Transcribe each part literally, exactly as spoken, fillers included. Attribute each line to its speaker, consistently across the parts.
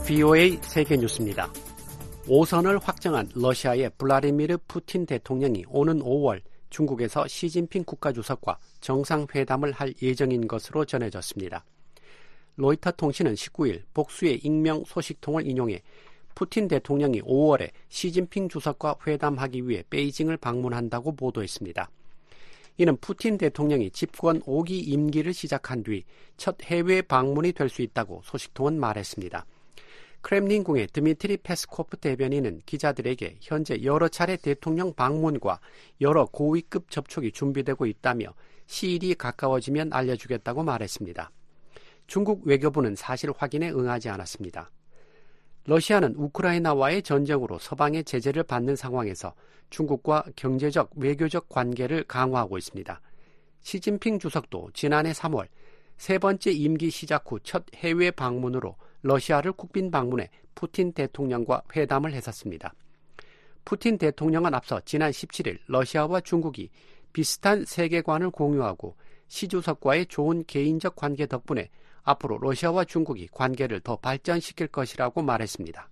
Speaker 1: 브이오에이 세계뉴스입니다. 오선을 확정한 러시아의 블라디미르 푸틴 대통령이 오는 오월 중국에서 시진핑 국가주석과 정상회담을 할 예정인 것으로 전해졌습니다. 로이터 통신은 십구일 복수의 익명 소식통을 인용해 푸틴 대통령이 오월에 시진핑 주석과 회담하기 위해 베이징을 방문한다고 보도했습니다. 이는 푸틴 대통령이 집권 오 기 임기를 시작한 뒤 첫 해외 방문이 될 수 있다고 소식통은 말했습니다. 크렘린궁의 드미트리 페스코프 대변인은 기자들에게 현재 여러 차례 대통령 방문과 여러 고위급 접촉이 준비되고 있다며 시일이 가까워지면 알려주겠다고 말했습니다. 중국 외교부는 사실 확인에 응하지 않았습니다. 러시아는 우크라이나와의 전쟁으로 서방의 제재를 받는 상황에서 중국과 경제적, 외교적 관계를 강화하고 있습니다. 시진핑 주석도 지난해 삼월 세 번째 임기 시작 후 첫 해외 방문으로 러시아를 국빈 방문해 푸틴 대통령과 회담을 했었습니다. 푸틴 대통령은 앞서 지난 십칠일 러시아와 중국이 비슷한 세계관을 공유하고 시 주석과의 좋은 개인적 관계 덕분에 앞으로 러시아와 중국이 관계를 더 발전시킬 것이라고 말했습니다.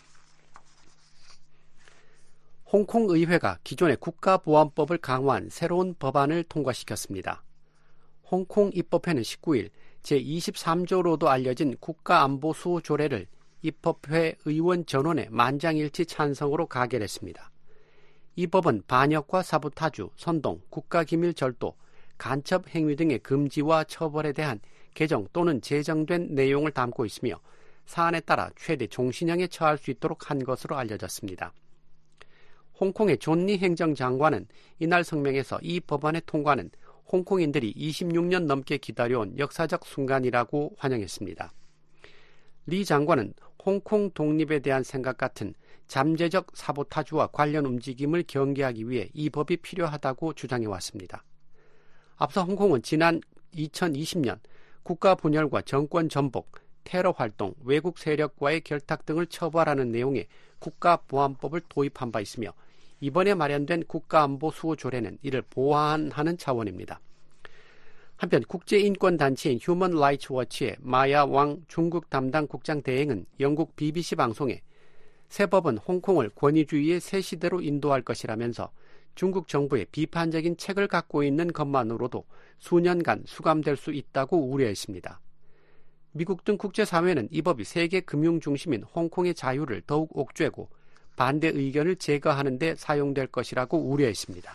Speaker 1: 홍콩 의회가 기존의 국가보안법을 강화한 새로운 법안을 통과시켰습니다. 홍콩 입법회는 십구일 제이십삼조로도 알려진 국가안보수호 조례를 입법회 의원 전원의 만장일치 찬성으로 가결했습니다. 이 법은 반역과 사보타주, 선동, 국가기밀 절도, 간첩 행위 등의 금지와 처벌에 대한 개정 또는 제정된 내용을 담고 있으며 사안에 따라 최대 종신형에 처할 수 있도록 한 것으로 알려졌습니다. 홍콩의 존리 행정장관은 이날 성명에서 이 법안의 통과는 홍콩인들이 이십육 년 넘게 기다려온 역사적 순간이라고 환영했습니다. 리 장관은 홍콩 독립에 대한 생각 같은 잠재적 사보타주와 관련 움직임을 경계하기 위해 이 법이 필요하다고 주장해왔습니다. 앞서 홍콩은 지난 이천이십 년 국가 분열과 정권 전복, 테러 활동, 외국 세력과의 결탁 등을 처벌하는 내용의 국가보안법을 도입한 바 있으며 이번에 마련된 국가안보수호 조례는 이를 보완하는 차원입니다. 한편 국제인권단체인 휴먼 라이츠 워치의 마야 왕 중국 담당 국장 대행은 영국 비비씨 방송에 새 법은 홍콩을 권위주의의 새 시대로 인도할 것이라면서 중국 정부의 비판적인 책을 갖고 있는 것만으로도 수년간 수감될 수 있다고 우려했습니다. 미국 등 국제사회는 이 법이 세계 금융 중심인 홍콩의 자유를 더욱 옥죄고 반대 의견을 제거하는 데 사용될 것이라고 우려했습니다.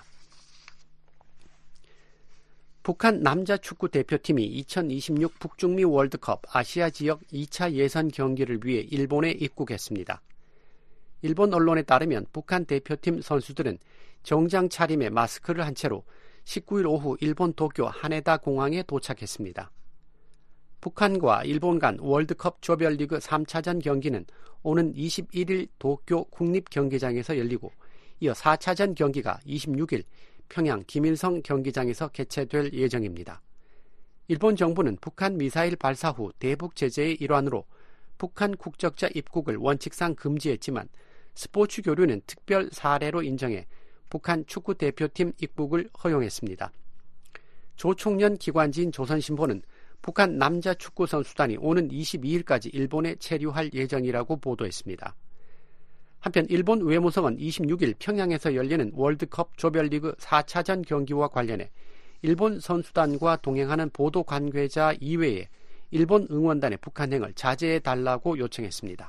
Speaker 1: 북한 남자 축구 대표팀이 이천이십육 북중미 월드컵 아시아 지역 이 차 예선 경기를 위해 일본에 입국했습니다. 일본 언론에 따르면 북한 대표팀 선수들은 정장 차림에 마스크를 한 채로 십구일 오후 일본 도쿄 하네다 공항에 도착했습니다. 북한과 일본 간 월드컵 조별리그 삼 차전 경기는 오는 이십일일 도쿄 국립경기장에서 열리고 이어 사 차전 경기가 이십육일 평양 김일성 경기장에서 개최될 예정입니다. 일본 정부는 북한 미사일 발사 후 대북 제재의 일환으로 북한 국적자 입국을 원칙상 금지했지만 스포츠 교류는 특별 사례로 인정해 북한 축구 대표팀 입국을 허용했습니다. 조총련 기관지인 조선신보는 북한 남자 축구 선수단이 오는 이십이일까지 일본에 체류할 예정이라고 보도했습니다. 한편 일본 외무성은 이십육일 평양에서 열리는 월드컵 조별리그 사 차전 경기와 관련해 일본 선수단과 동행하는 보도 관계자 이외에 일본 응원단의 북한행을 자제해달라고 요청했습니다.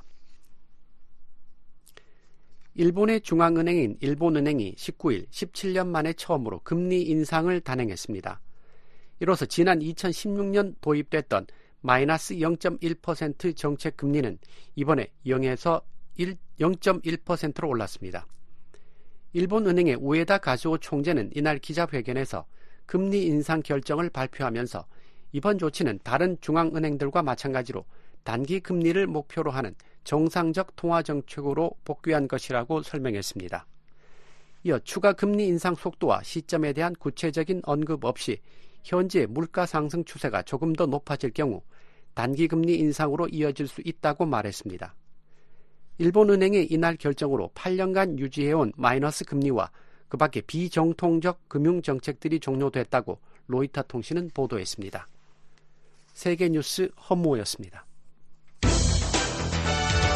Speaker 1: 일본의 중앙은행인 일본은행이 십구일 십칠 년 만에 처음으로 금리 인상을 단행했습니다. 이로써 지난 이천십육 년 도입됐던 마이너스 영 점 일 퍼센트 정책 금리는 이번에 영에서 영 점 일 퍼센트로 올랐습니다. 일본은행의 우에다 가즈오 총재는 이날 기자회견에서 금리 인상 결정을 발표하면서 이번 조치는 다른 중앙은행들과 마찬가지로 단기 금리를 목표로 하는 정상적 통화 정책으로 복귀한 것이라고 설명했습니다. 이어 추가 금리 인상 속도와 시점에 대한 구체적인 언급 없이 현재 물가 상승 추세가 조금 더 높아질 경우 단기 금리 인상으로 이어질 수 있다고 말했습니다. 일본은행의 이날 결정으로 팔 년간 유지해온 마이너스 금리와 그 밖에 비정통적 금융정책들이 종료됐다고 로이터 통신은 보도했습니다. 세계뉴스 허무호였습니다.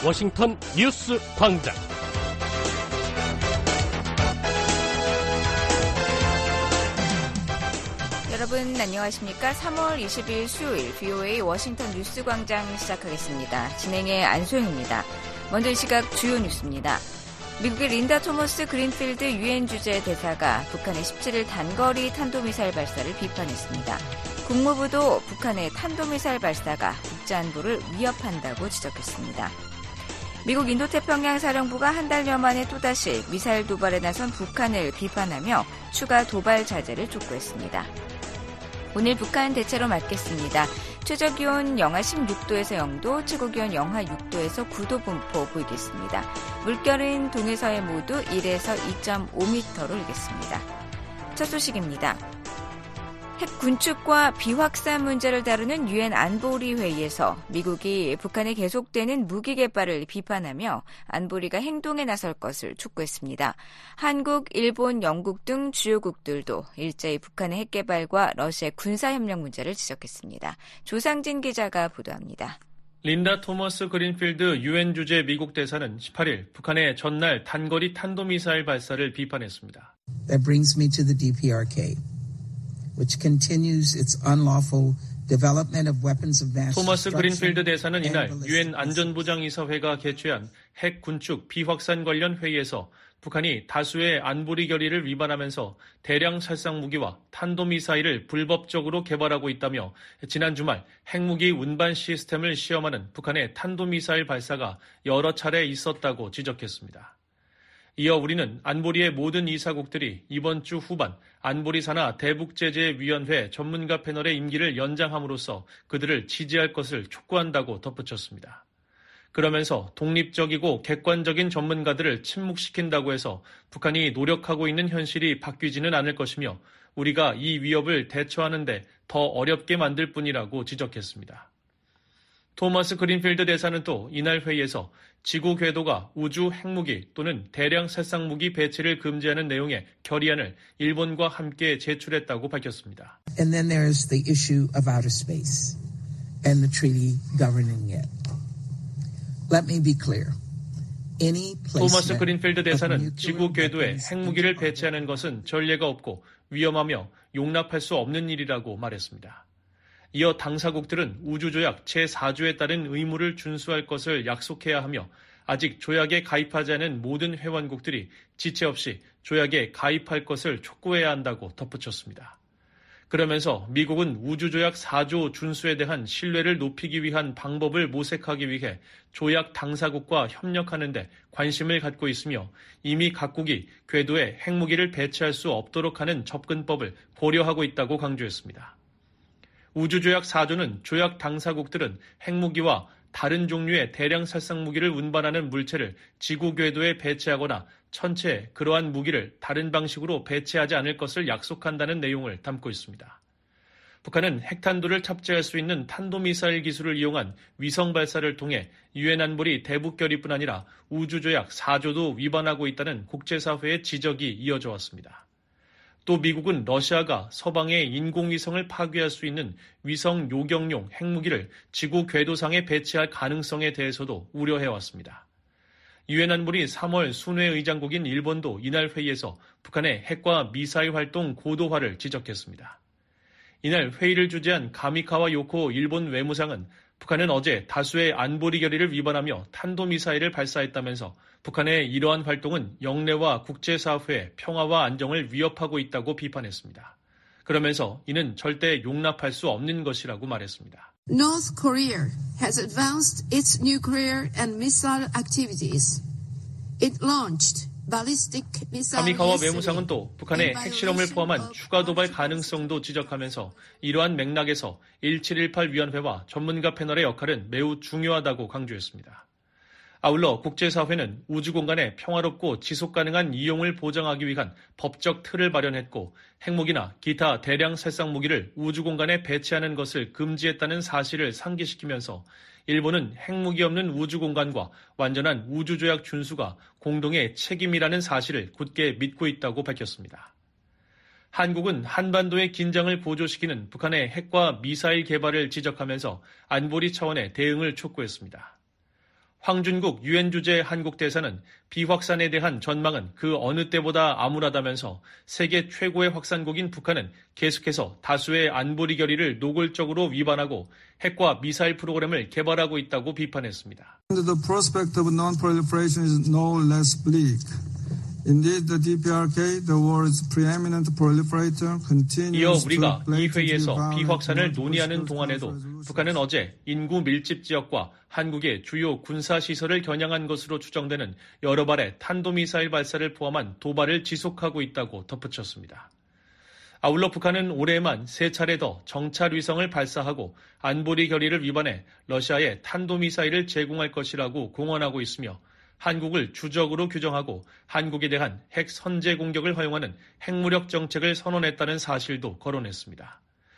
Speaker 2: 워싱턴 뉴스 광장.
Speaker 3: 여러분 안녕하십니까? 삼월 이십일 수요일 브이오에이 워싱턴 뉴스 광장 시작하겠습니다. 진행의 안소영입니다. 먼저 이 시각 주요 뉴스입니다. 미국의 린다 토머스 그린필드 유엔 주재 대사가 북한의 십칠일 단거리 탄도미사일 발사를 비판했습니다. 국무부도 북한의 탄도미사일 발사가 국제안보를 위협한다고 지적했습니다. 미국 인도태평양 사령부가 한 달여 만에 또다시 미사일 도발에 나선 북한을 비판하며 추가 도발 자제를 촉구했습니다. 오늘 북한 대체로 맑겠습니다. 최저기온 영하 십육 도에서 영 도, 최고기온 영하 육 도에서 구 도 분포 보이겠습니다. 물결은 동해서해 모두 일에서 이 점 오 미터로 일겠습니다. 첫 소식입니다. 핵 군축과 비확산 문제를 다루는 유엔 안보리 회의에서 미국이 북한의 계속되는 무기 개발을 비판하며 안보리가 행동에 나설 것을 촉구했습니다. 한국, 일본, 영국 등 주요국들도 일제히 북한의 핵 개발과 러시아의 군사협력 문제를 지적했습니다. 조상진 기자가 보도합니다.
Speaker 4: 린다 토머스 그린필드 유엔 주재 미국 대사는 십팔일 북한의 전날 단거리 탄도미사일 발사를 비판했습니다.
Speaker 5: That brings me to the 디피아르케이. which continues its unlawful development of weapons of mass
Speaker 4: 토머스
Speaker 5: destruction.
Speaker 4: 그린필드 대사는 이날 유엔 안전보장이사회가 개최한 핵 군축 비확산 관련 회의에서 북한이 다수의 안보리 결의를 위반하면서 대량 살상 무기와 탄도미사일을 불법적으로 개발하고 있다며 지난 주말 핵무기 운반 시스템을 시험하는 북한의 탄도미사일 발사가 여러 차례 있었다고 지적했습니다. 이어 우리는 안보리의 모든 이사국들이 이번 주 후반 안보리 산하 대북제재위원회 전문가 패널의 임기를 연장함으로써 그들을 지지할 것을 촉구한다고 덧붙였습니다. 그러면서 독립적이고 객관적인 전문가들을 침묵시킨다고 해서 북한이 노력하고 있는 현실이 바뀌지는 않을 것이며 우리가 이 위협을 대처하는 데 더 어렵게 만들 뿐이라고 지적했습니다. 토머스 그린필드 대사는 또 이날 회의에서 지구 궤도가 우주 핵무기 또는 대량 살상무기 배치를 금지하는 내용의 결의안을 일본과 함께 제출했다고 밝혔습니다.
Speaker 5: And then there's the issue of outer space and the treaty governing it. Let me be clear.
Speaker 4: 토머스 그린필드 대사는 지구 궤도에 핵무기를 배치하는 것은 전례가 없고 위험하며 용납할 수 없는 일이라고 말했습니다. 이어 당사국들은 우주조약 제사 조에 따른 의무를 준수할 것을 약속해야 하며 아직 조약에 가입하지 않은 모든 회원국들이 지체 없이 조약에 가입할 것을 촉구해야 한다고 덧붙였습니다. 그러면서 미국은 우주조약 사 조 준수에 대한 신뢰를 높이기 위한 방법을 모색하기 위해 조약 당사국과 협력하는 데 관심을 갖고 있으며 이미 각국이 궤도에 핵무기를 배치할 수 없도록 하는 접근법을 고려하고 있다고 강조했습니다. 우주조약 사 조는 조약 당사국들은 핵무기와 다른 종류의 대량 살상무기를 운반하는 물체를 지구 궤도에 배치하거나 천체 그러한 무기를 다른 방식으로 배치하지 않을 것을 약속한다는 내용을 담고 있습니다. 북한은 핵탄두를 탑재할 수 있는 탄도미사일 기술을 이용한 위성 발사를 통해 유엔 안보리 대북 결의뿐 아니라 우주조약 사 조도 위반하고 있다는 국제사회의 지적이 이어져 왔습니다. 또 미국은 러시아가 서방의 인공위성을 파괴할 수 있는 위성 요격용 핵무기를 지구 궤도상에 배치할 가능성에 대해서도 우려해왔습니다. 유엔 안보리 삼월 순회의장국인 일본도 이날 회의에서 북한의 핵과 미사일 활동 고도화를 지적했습니다. 이날 회의를 주재한 가미카와 요코 일본 외무상은 북한은 어제 다수의 안보리 결의를 위반하며 탄도미사일을 발사했다면서 북한의 이러한 활동은 영내와 국제사회의 평화와 안정을 위협하고 있다고 비판했습니다. 그러면서 이는 절대 용납할 수 없는 것이라고 말했습니다.
Speaker 6: North Korea has advanced its nuclear and missile activities. It launched ballistic missile.
Speaker 4: 가미카와 외무상은 또 북한의 핵실험을 포함한 추가 도발 가능성도 지적하면서 이러한 맥락에서 일칠일팔 위원회와 전문가 패널의 역할은 매우 중요하다고 강조했습니다. 아울러 국제사회는 우주공간의 평화롭고 지속가능한 이용을 보장하기 위한 법적 틀을 마련했고 핵무기나 기타 대량 살상무기를 우주공간에 배치하는 것을 금지했다는 사실을 상기시키면서 일본은 핵무기 없는 우주공간과 완전한 우주조약 준수가 공동의 책임이라는 사실을 굳게 믿고 있다고 밝혔습니다. 한국은 한반도의 긴장을 고조시키는 북한의 핵과 미사일 개발을 지적하면서 안보리 차원의 대응을 촉구했습니다. 황준국 유엔 주재 한국 대사는 비확산에 대한 전망은 그 어느 때보다 암울하다면서 세계 최고의 확산국인 북한은 계속해서 다수의 안보리 결의를 노골적으로 위반하고 핵과 미사일 프로그램을 개발하고 있다고 비판했습니다.
Speaker 7: The prospect of non-proliferation is no less bleak. Indeed, the 디피아르케이, the world's preeminent proliferator, continues
Speaker 4: 이어
Speaker 7: to
Speaker 4: 우리가 이
Speaker 7: blatantly
Speaker 4: 회의에서
Speaker 7: violate
Speaker 4: 비확산을 논의하는
Speaker 7: multiple
Speaker 4: 동안에도
Speaker 7: resolutions.
Speaker 4: 북한은 어제 인구 밀집 지역과 한국의 주요 군사시설을 겨냥한 것으로 추정되는 여러 발의 탄도미사일 발사를 포함한 도발을 지속하고 있다고 덧붙였습니다. 아울러 북한은 올해에만 세 차례 더 정찰 위성을 발사하고 안보리 결의를 위반해 러시아에 탄도미사일을 제공할 것이라고 공언하고 있으며 한국을 주적으로 규정하고 한국에 대한 핵 선제 공격을 허용하는 핵무력 정책을 선언했다는 사실도 거론했습니다.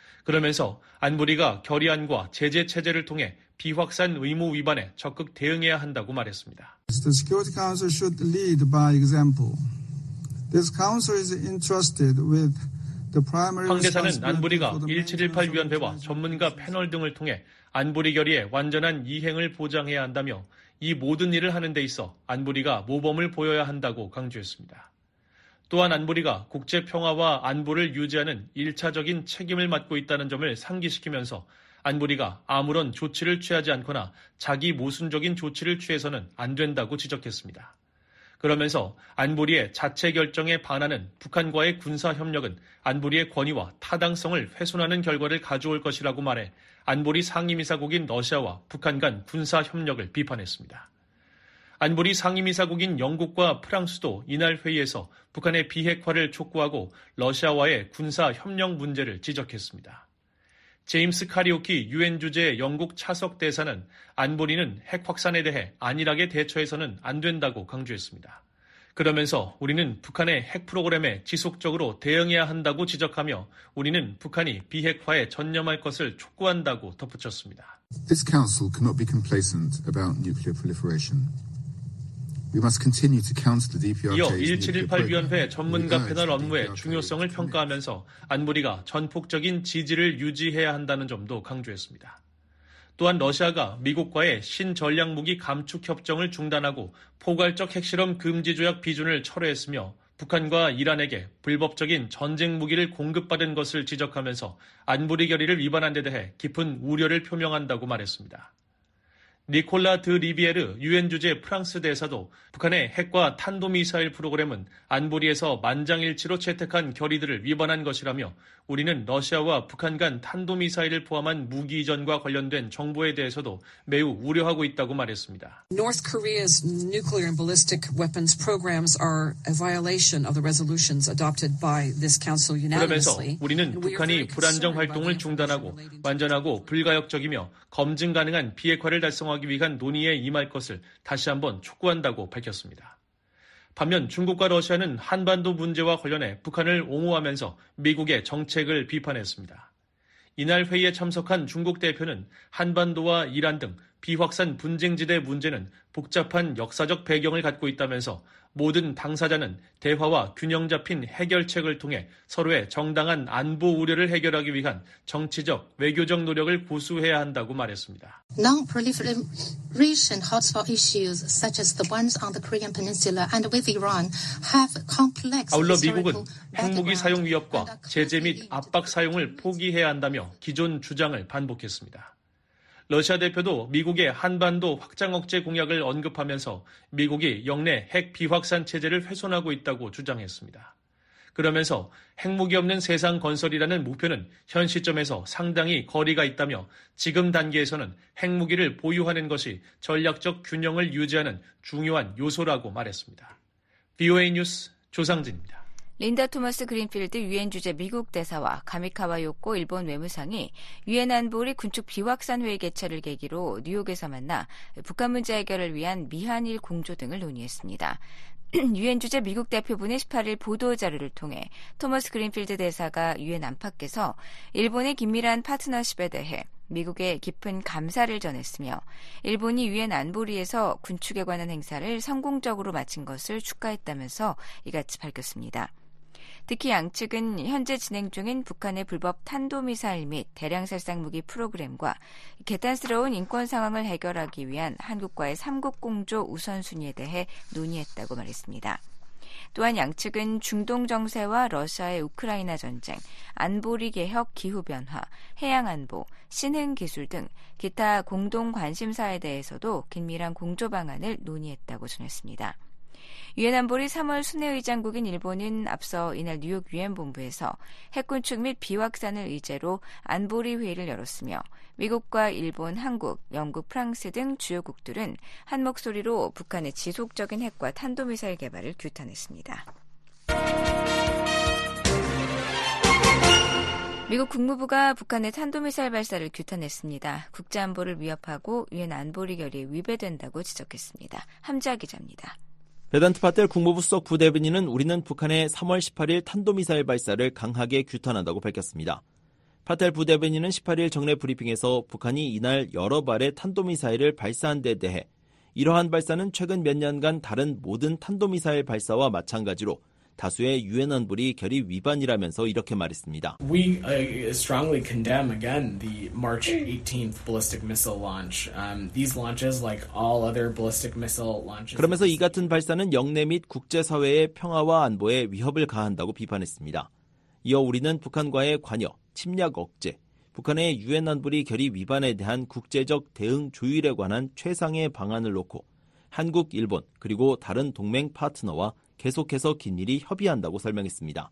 Speaker 4: 그러면서 안보리가 결의안과 제재 체제를 통해 비확산 의무 위반에 적극 대응해야 한다고 말했습니다.
Speaker 7: The Security Council should lead by example. This council is entrusted with the primary
Speaker 4: 황 대사는
Speaker 7: responsibility
Speaker 4: 안보리가
Speaker 7: for the
Speaker 4: 천칠백십팔 위원회와
Speaker 7: maintenance of
Speaker 4: 전문가 패널 등을 통해 안보리 결의의 완전한 이행을 보장해야 한다며 이 모든 일을 하는 데 있어 안보리가 모범을 보여야 한다고 강조했습니다. 또한 안보리가 국제 평화와 안보를 유지하는 일차적인 책임을 맡고 있다는 점을 상기시키면서 안보리가 아무런 조치를 취하지 않거나 자기 모순적인 조치를 취해서는 안 된다고 지적했습니다. 그러면서 안보리의 자체 결정에 반하는 북한과의 군사협력은 안보리의 권위와 타당성을 훼손하는 결과를 가져올 것이라고 말해 안보리 상임이사국인 러시아와 북한 간 군사협력을 비판했습니다. 안보리 상임이사국인 영국과 프랑스도 이날 회의에서 북한의 비핵화를 촉구하고 러시아와의 군사협력 문제를 지적했습니다. 제임스 카리오키 유엔 주재 영국 차석 대사는 안보리는 핵 확산에 대해 안일하게 대처해서는 안 된다고 강조했습니다. 그러면서 우리는 북한의 핵 프로그램에 지속적으로 대응해야 한다고 지적하며 우리는 북한이 비핵화에 전념할 것을 촉구한다고 덧붙였습니다.
Speaker 8: This council cannot be complacent about nuclear proliferation. We must continue to counter the 디피아르케이's
Speaker 4: 이어
Speaker 8: nuclear
Speaker 4: 천칠백십팔 위원회
Speaker 8: program.
Speaker 4: 전문가
Speaker 8: We urge
Speaker 4: 패널
Speaker 8: the
Speaker 4: 업무의
Speaker 8: 디피아르케이
Speaker 4: 중요성을
Speaker 8: to
Speaker 4: 평가하면서 안보리가 전폭적인 지지를 유지해야 한다는 점도 강조했습니다. 또한 러시아가 미국과의 신전략무기 감축 협정을 중단하고 포괄적 핵실험 금지 조약 비준을 철회했으며 북한과 이란에게 불법적인 전쟁 무기를 공급받은 것을 지적하면서 안보리 결의를 위반한 데 대해 깊은 우려를 표명한다고 말했습니다. 니콜라 드 리비에르 유엔 주재 프랑스 대사도 북한의 핵과 탄도미사일 프로그램은 안보리에서 만장일치로 채택한 결의들을 위반한 것이라며 우리는 러시아와 북한 간 탄도미사일을 포함한 무기 이전과 관련된 정보에 대해서도 매우 우려하고 있다고 말했습니다.
Speaker 9: North Korea's nuclear and ballistic weapons programs are a violation of the resolutions adopted by this council
Speaker 4: 그러면서
Speaker 9: unanimously.
Speaker 4: 우리는 북한이 불안정 활동을 중단하고 완전하고 불가역적이며 검증 가능한 비핵화를 달성하기 위한 논의에 임할 것을 다시 한번 촉구한다고 밝혔습니다. 반면 중국과 러시아는 한반도 문제와 관련해 북한을 옹호하면서 미국의 정책을 비판했습니다. 이날 회의에 참석한 중국 대표는 한반도와 이란 등 비확산 분쟁지대 문제는 복잡한 역사적 배경을 갖고 있다면서 모든 당사자는 대화와 균형 잡힌 해결책을 통해 서로의 정당한 안보 우려를 해결하기 위한 정치적, 외교적 노력을 고수해야 한다고 말했습니다.
Speaker 10: Non-proliferation hotspot issues such as the ones on the Korean Peninsula and with Iran have complex
Speaker 4: 아울러 미국은 핵무기
Speaker 10: background
Speaker 4: 사용 위협과
Speaker 10: and are
Speaker 4: 제재 및
Speaker 10: closely
Speaker 4: 압박 사용을 포기해야 한다며 기존 주장을 반복했습니다. 러시아 대표도 미국의 한반도 확장 억제 공약을 언급하면서 미국이 영내 핵 비확산 체제를 훼손하고 있다고 주장했습니다. 그러면서 핵무기 없는 세상 건설이라는 목표는 현 시점에서 상당히 거리가 있다며 지금 단계에서는 핵무기를 보유하는 것이 전략적 균형을 유지하는 중요한 요소라고 말했습니다. 브이오에이 뉴스 조상진입니다.
Speaker 3: 린다 토머스 그린필드 유엔 주재 미국 대사와 가미카와 요코 일본 외무상이 유엔 안보리 군축 비확산 회의 개최를 계기로 뉴욕에서 만나 북한 문제 해결을 위한 미한일 공조 등을 논의했습니다. 유엔 주재 미국 대표부는 십팔 일 보도자료를 통해 토머스 그린필드 대사가 유엔 안팎에서 일본의 긴밀한 파트너십에 대해 미국에 깊은 감사를 전했으며 일본이 유엔 안보리에서 군축에 관한 행사를 성공적으로 마친 것을 축하했다면서 이같이 밝혔습니다. 특히 양측은 현재 진행 중인 북한의 불법 탄도미사일 및 대량 살상 무기 프로그램과 개탄스러운 인권 상황을 해결하기 위한 한국과의 삼국 공조 우선순위에 대해 논의했다고 말했습니다. 또한 양측은 중동 정세와 러시아의 우크라이나 전쟁, 안보리 개혁, 기후변화, 해양안보, 신흥기술 등 기타 공동 관심사에 대해서도 긴밀한 공조 방안을 논의했다고 전했습니다. 유엔 안보리 삼월 순회의장국인 일본은 앞서 이날 뉴욕 유엔 본부에서 핵군축 및 비확산을 의제로 안보리 회의를 열었으며 미국과 일본, 한국, 영국, 프랑스 등 주요국들은 한 목소리로 북한의 지속적인 핵과 탄도미사일 개발을 규탄했습니다. 미국 국무부가 북한의 탄도미사일 발사를 규탄했습니다. 국제안보를 위협하고 유엔 안보리 결의에 위배된다고 지적했습니다. 함자 기자입니다.
Speaker 11: 베단트 파텔 국무부 수석 부대변인은 우리는 북한의 삼월 십팔일 탄도미사일 발사를 강하게 규탄한다고 밝혔습니다. 파텔 부대변인은 십팔일 정례 브리핑에서 북한이 이날 여러 발의 탄도미사일을 발사한 데 대해 이러한 발사는 최근 몇 년간 다른 모든 탄도미사일 발사와 마찬가지로 다수의 유엔 안보리 결의 위반이라면서 이렇게 말했습니다.
Speaker 12: We uh, strongly condemn again the March eighteenth ballistic missile launch. Um, these launches, like all other ballistic missile launches.
Speaker 11: 그러면서 이 같은 발사는 영내 및 국제사회의 평화와 안보에 위협을 가한다고 비판했습니다. 이어 우리는 북한과의 관여, 침략 억제, 북한의 유엔 안보리 결의 위반에 대한 국제적 대응 조율에 관한 최상의 방안을 놓고 한국, 일본, 그리고 다른 동맹 파트너와 계속해서 긴밀히 협의한다고 설명했습니다.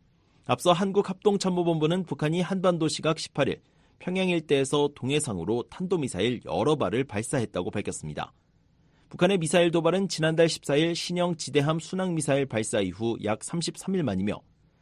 Speaker 11: 앞서 한국합동참모본부는 북한이 한반도 시각 십팔일 평양 일대에서 동해상으로 탄도미사일 여러 발을 발사했다고 밝혔습니다. 북한의 미사일 도발은 지난달 십사일 신형 지대함 순항미사일 발사 이후 약 삼십삼일 만이며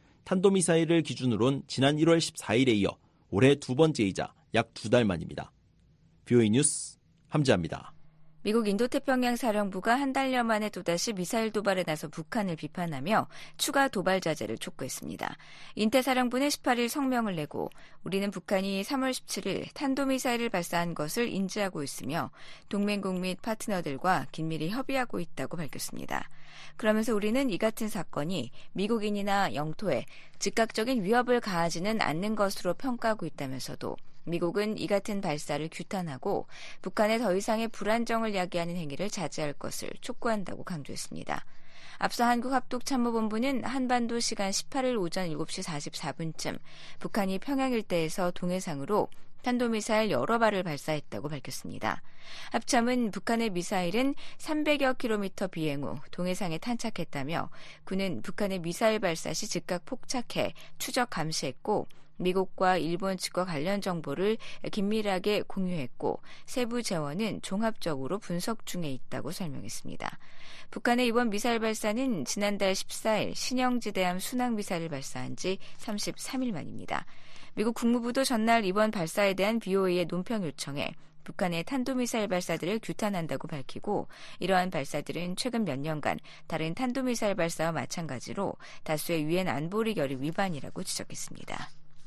Speaker 11: 탄도미사일을 기준으론 지난 일월 십사일에 이어 올해 두 번째이자 약 두 달 만입니다. 비오이 뉴스 함지아입니다.
Speaker 3: 미국 인도태평양 사령부가 한 달여 만에 또다시 미사일 도발에 나서 북한을 비판하며 추가 도발 자제를 촉구했습니다. 인태사령부는 십팔일 성명을 내고 우리는 북한이 삼월 십칠일 탄도미사일을 발사한 것을 인지하고 있으며 동맹국 및 파트너들과 긴밀히 협의하고 있다고 밝혔습니다. 그러면서 우리는 이 같은 사건이 미국인이나 영토에 즉각적인 위협을 가하지는 않는 것으로 평가하고 있다면서도 미국은 이 같은 발사를 규탄하고 북한에 더 이상의 불안정을 야기하는 행위를 자제할 것을 촉구한다고 강조했습니다. 앞서 한국합동참모본부는 한반도 시간 십팔일 오전 일곱시 사십사분쯤 북한이 평양 일대에서 동해상으로 탄도미사일 여러 발을 발사했다고 밝혔습니다. 합참은 북한의 미사일은 삼백여 킬로미터 비행 후 동해상에 탄착했다며 군은 북한의 미사일 발사 시 즉각 폭착해 추적 감시했고 미국과 일본 측과 관련 정보를 긴밀하게 공유했고 세부 재원은 종합적으로 분석 중에 있다고 설명했습니다. 북한의 이번 미사일 발사는 지난달 십사일 신형지대함 순항미사일을 발사한 지 삼십삼일 만입니다. 미국 국무부도 전날 이번 발사에 대한 비오이의 논평 요청에 북한의 탄도미사일 발사들을 규탄한다고 밝히고 이러한 발사들은 최근 몇 년간 다른 탄도미사일 발사와 마찬가지로 다수의 유엔 안보리 결의 위반이라고 지적했습니다.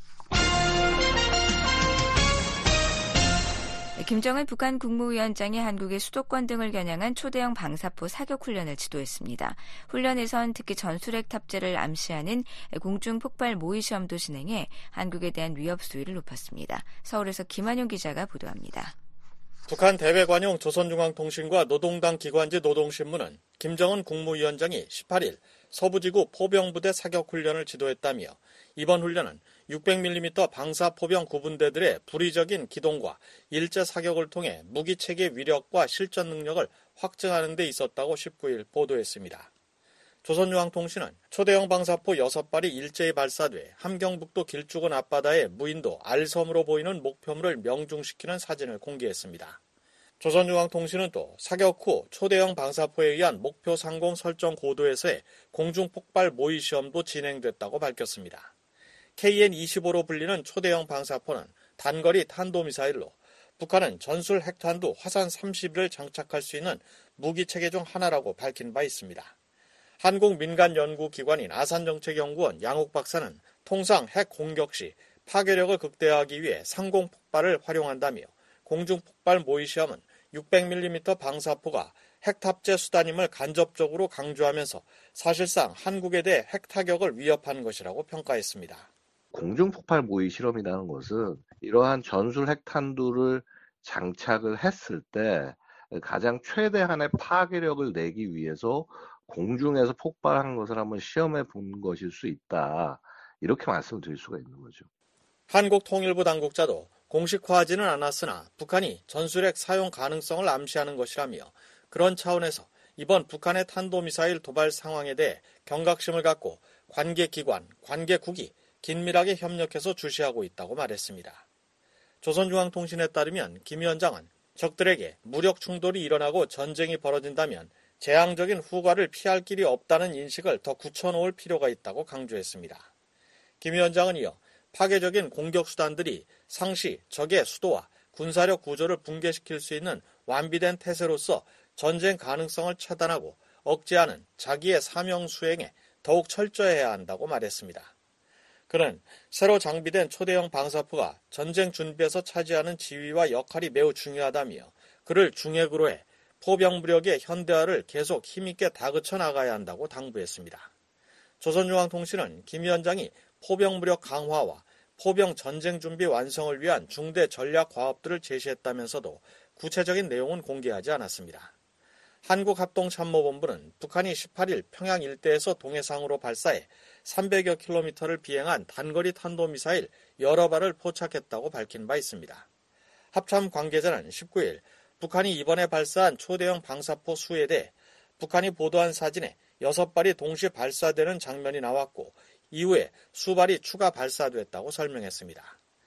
Speaker 3: 김정은 북한 국무위원장이 한국의 수도권 등을 겨냥한 초대형 방사포 사격훈련을 지도했습니다. 훈련에선 특히 전술핵 탑재를 암시하는 공중폭발 모의시험도 진행해 한국에 대한 위협 수위를 높였습니다. 서울에서 김한용 기자가 보도합니다.
Speaker 13: 북한 대외관용 조선중앙통신과 노동당 기관지 노동신문은 김정은 국무위원장이 십팔일 서부지구 포병부대 사격훈련을 지도했다며 이번 훈련은 육백 밀리미터 방사포병 구분대들의 불의적인 기동과 일제 사격을 통해 무기체계 위력과 실전 능력을 확증하는 데 있었다고 십구일 보도했습니다. 조선중앙통신은 초대형 방사포 여섯 발이 일제히 발사돼 함경북도 길쭉은 앞바다의 무인도 알섬으로 보이는 목표물을 명중시키는 사진을 공개했습니다. 조선중앙통신은 또 사격 후 초대형 방사포에 의한 목표 상공 설정 고도에서의 공중폭발 모의시험도 진행됐다고 밝혔습니다. 케이엔 이십오로 불리는 초대형 방사포는 단거리 탄도미사일로 북한은 전술 핵탄두 화산 삼십을 장착할 수 있는 무기체계 중 하나라고 밝힌 바 있습니다. 한국 민간연구기관인 아산정책연구원 양욱 박사는 통상 핵 공격 시 파괴력을 극대화하기 위해 상공폭발을 활용한다며 공중폭발 모의시험은 육백 밀리미터 방사포가 핵 탑재 수단임을 간접적으로 강조하면서 사실상 한국에 대해 핵 타격을 위협한 것이라고 평가했습니다.
Speaker 14: 공중폭발 모의 실험이라는 것은 이러한 전술 핵탄두를 장착을 했을 때 가장 최대한의 파괴력을 내기 위해서 공중에서 폭발한 것을 한번 시험해 본 것일 수 있다. 이렇게 말씀드릴 수가 있는 거죠.
Speaker 13: 한국통일부 당국자도 공식화하지는 않았으나 북한이 전술핵 사용 가능성을 암시하는 것이라며 그런 차원에서 이번 북한의 탄도미사일 도발 상황에 대해 경각심을 갖고 관계기관, 관계국이 긴밀하게 협력해서 주시하고 있다고 말했습니다. 조선중앙통신에 따르면 김 위원장은 적들에게 무력 충돌이 일어나고 전쟁이 벌어진다면 재앙적인 후과를 피할 길이 없다는 인식을 더 굳혀놓을 필요가 있다고 강조했습니다. 김 위원장은 이어 파괴적인 공격 수단들이 상시 적의 수도와 군사력 구조를 붕괴시킬 수 있는 완비된 태세로서 전쟁 가능성을 차단하고 억제하는 자기의 사명 수행에 더욱 철저해야 한다고 말했습니다. 그는 새로 장비된 초대형 방사포가 전쟁 준비에서 차지하는 지위와 역할이 매우 중요하다며 그를 중핵으로 해 포병 무력의 현대화를 계속 힘있게 다그쳐 나가야 한다고 당부했습니다. 조선중앙통신은 김 위원장이 포병 무력 강화와 포병 전쟁 준비 완성을 위한 중대 전략 과업들을 제시했다면서도 구체적인 내용은 공개하지 않았습니다. 한국합동참모본부는 북한이 십팔 일 평양 일대에서 동해상으로 발사해 삼백여 킬로미터를 비행한 단거리 탄도미사일 여러 발을 포착했다고 밝힌 바 있습니다. 합참 관계자는 십구 일 북한이 이번에 발사한 초대형 방사포 수에 대해 북한이 보도한 사진에 여섯 발이 동시 발사되는 장면이 나왔고 이후에 수발이 추가 발사됐다고 설명했습니다.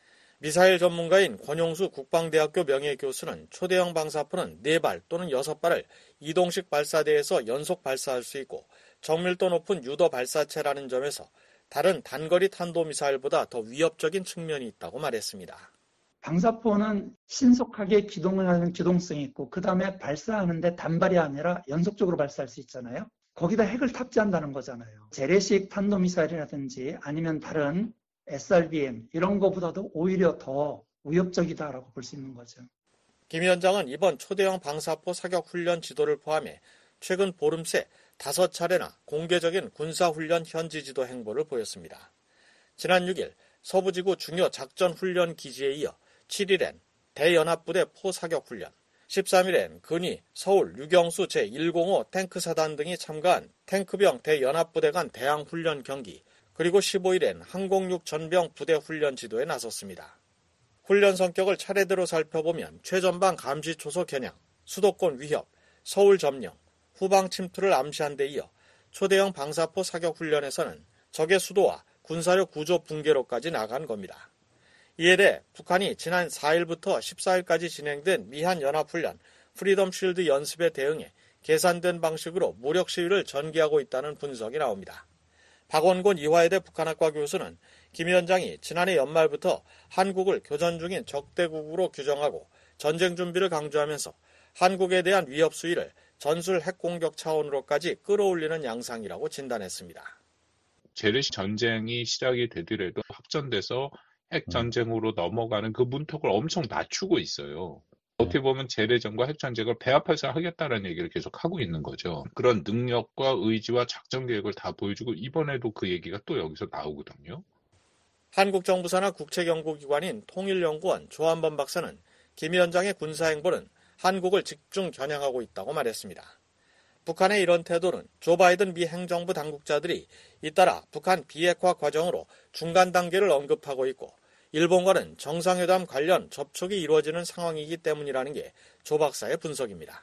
Speaker 13: 미사일 전문가인 권용수 국방대학교 명예교수는 초대형 방사포는 네 발 또는 여섯 발을 이동식 발사대에서 연속 발사할 수 있고 정밀도 높은 유도 발사체라는 점에서 다른 단거리 탄도미사일보다 더 위협적인 측면이 있다고 말했습니다.
Speaker 15: 방사포는 신속하게 기동을 하는 기동성이 있고 그 다음에 발사하는데 단발이 아니라 연속적으로 발사할 수 있잖아요. 거기다 핵을 탑재한다는 거잖아요. 재래식 탄도미사일이라든지 아니면 다른 에스알비엠 이런 것보다도 오히려 더 위협적이다라고 볼 수 있는 거죠.
Speaker 13: 김 위원장은 이번 초대형 방사포 사격 훈련 지도를 포함해 최근 보름 새 다섯 차례나 공개적인 군사훈련 현지 지도 행보를 보였습니다. 지난 육 일 서부지구 중요 작전훈련 기지에 이어 칠 일엔 대연합부대 포사격훈련, 십삼 일엔 근위, 서울, 유경수 제백오 탱크사단 등이 참가한 탱크병 대연합부대 간 대항훈련 경기, 그리고 십오 일엔 항공육 전병 부대 훈련 지도에 나섰습니다. 훈련 성격을 차례대로 살펴보면 최전방 감시 초소 겨냥, 수도권 위협, 서울 점령, 후방 침투를 암시한 데 이어 초대형 방사포 사격 훈련에서는 적의 수도와 군사력 구조 붕괴로까지 나간 겁니다. 이에 대해 북한이 지난 사 일부터 십사 일까지 진행된 미한연합훈련 프리덤 쉴드 연습에 대응해 계산된 방식으로 무력 시위를 전개하고 있다는 분석이 나옵니다. 박원곤 이화여대 북한학과 교수는 김 위원장이 지난해 연말부터 한국을 교전 중인 적대국으로 규정하고 전쟁 준비를 강조하면서 한국에 대한 위협 수위를 전술 핵공격 차원으로까지 끌어올리는 양상이라고 진단했습니다.
Speaker 16: 재래식 전쟁이 시작이 되더라도 확전돼서 핵전쟁으로 넘어가는 그 문턱을 엄청 낮추고 있어요. 어떻게 보면 재래전과 핵전쟁을 배합해서 하겠다는 얘기를 계속 하고 있는 거죠. 그런 능력과 의지와 작전 계획을 다 보여주고 이번에도 그 얘기가 또 여기서 나오거든요.
Speaker 13: 한국 정부 산하 국책연구기관인 통일연구원 조한범 박사는 김 위원장의 군사행보는 한국을 집중 겨냥하고 있다고 말했습니다. 북한의 이런 태도는 조 바이든 미 행정부 당국자들이 잇따라 북한 비핵화 과정으로 중간 단계를 언급하고 있고 일본과는 정상회담 관련 접촉이 이루어지는 상황이기 때문이라는 게 조 박사의 분석입니다.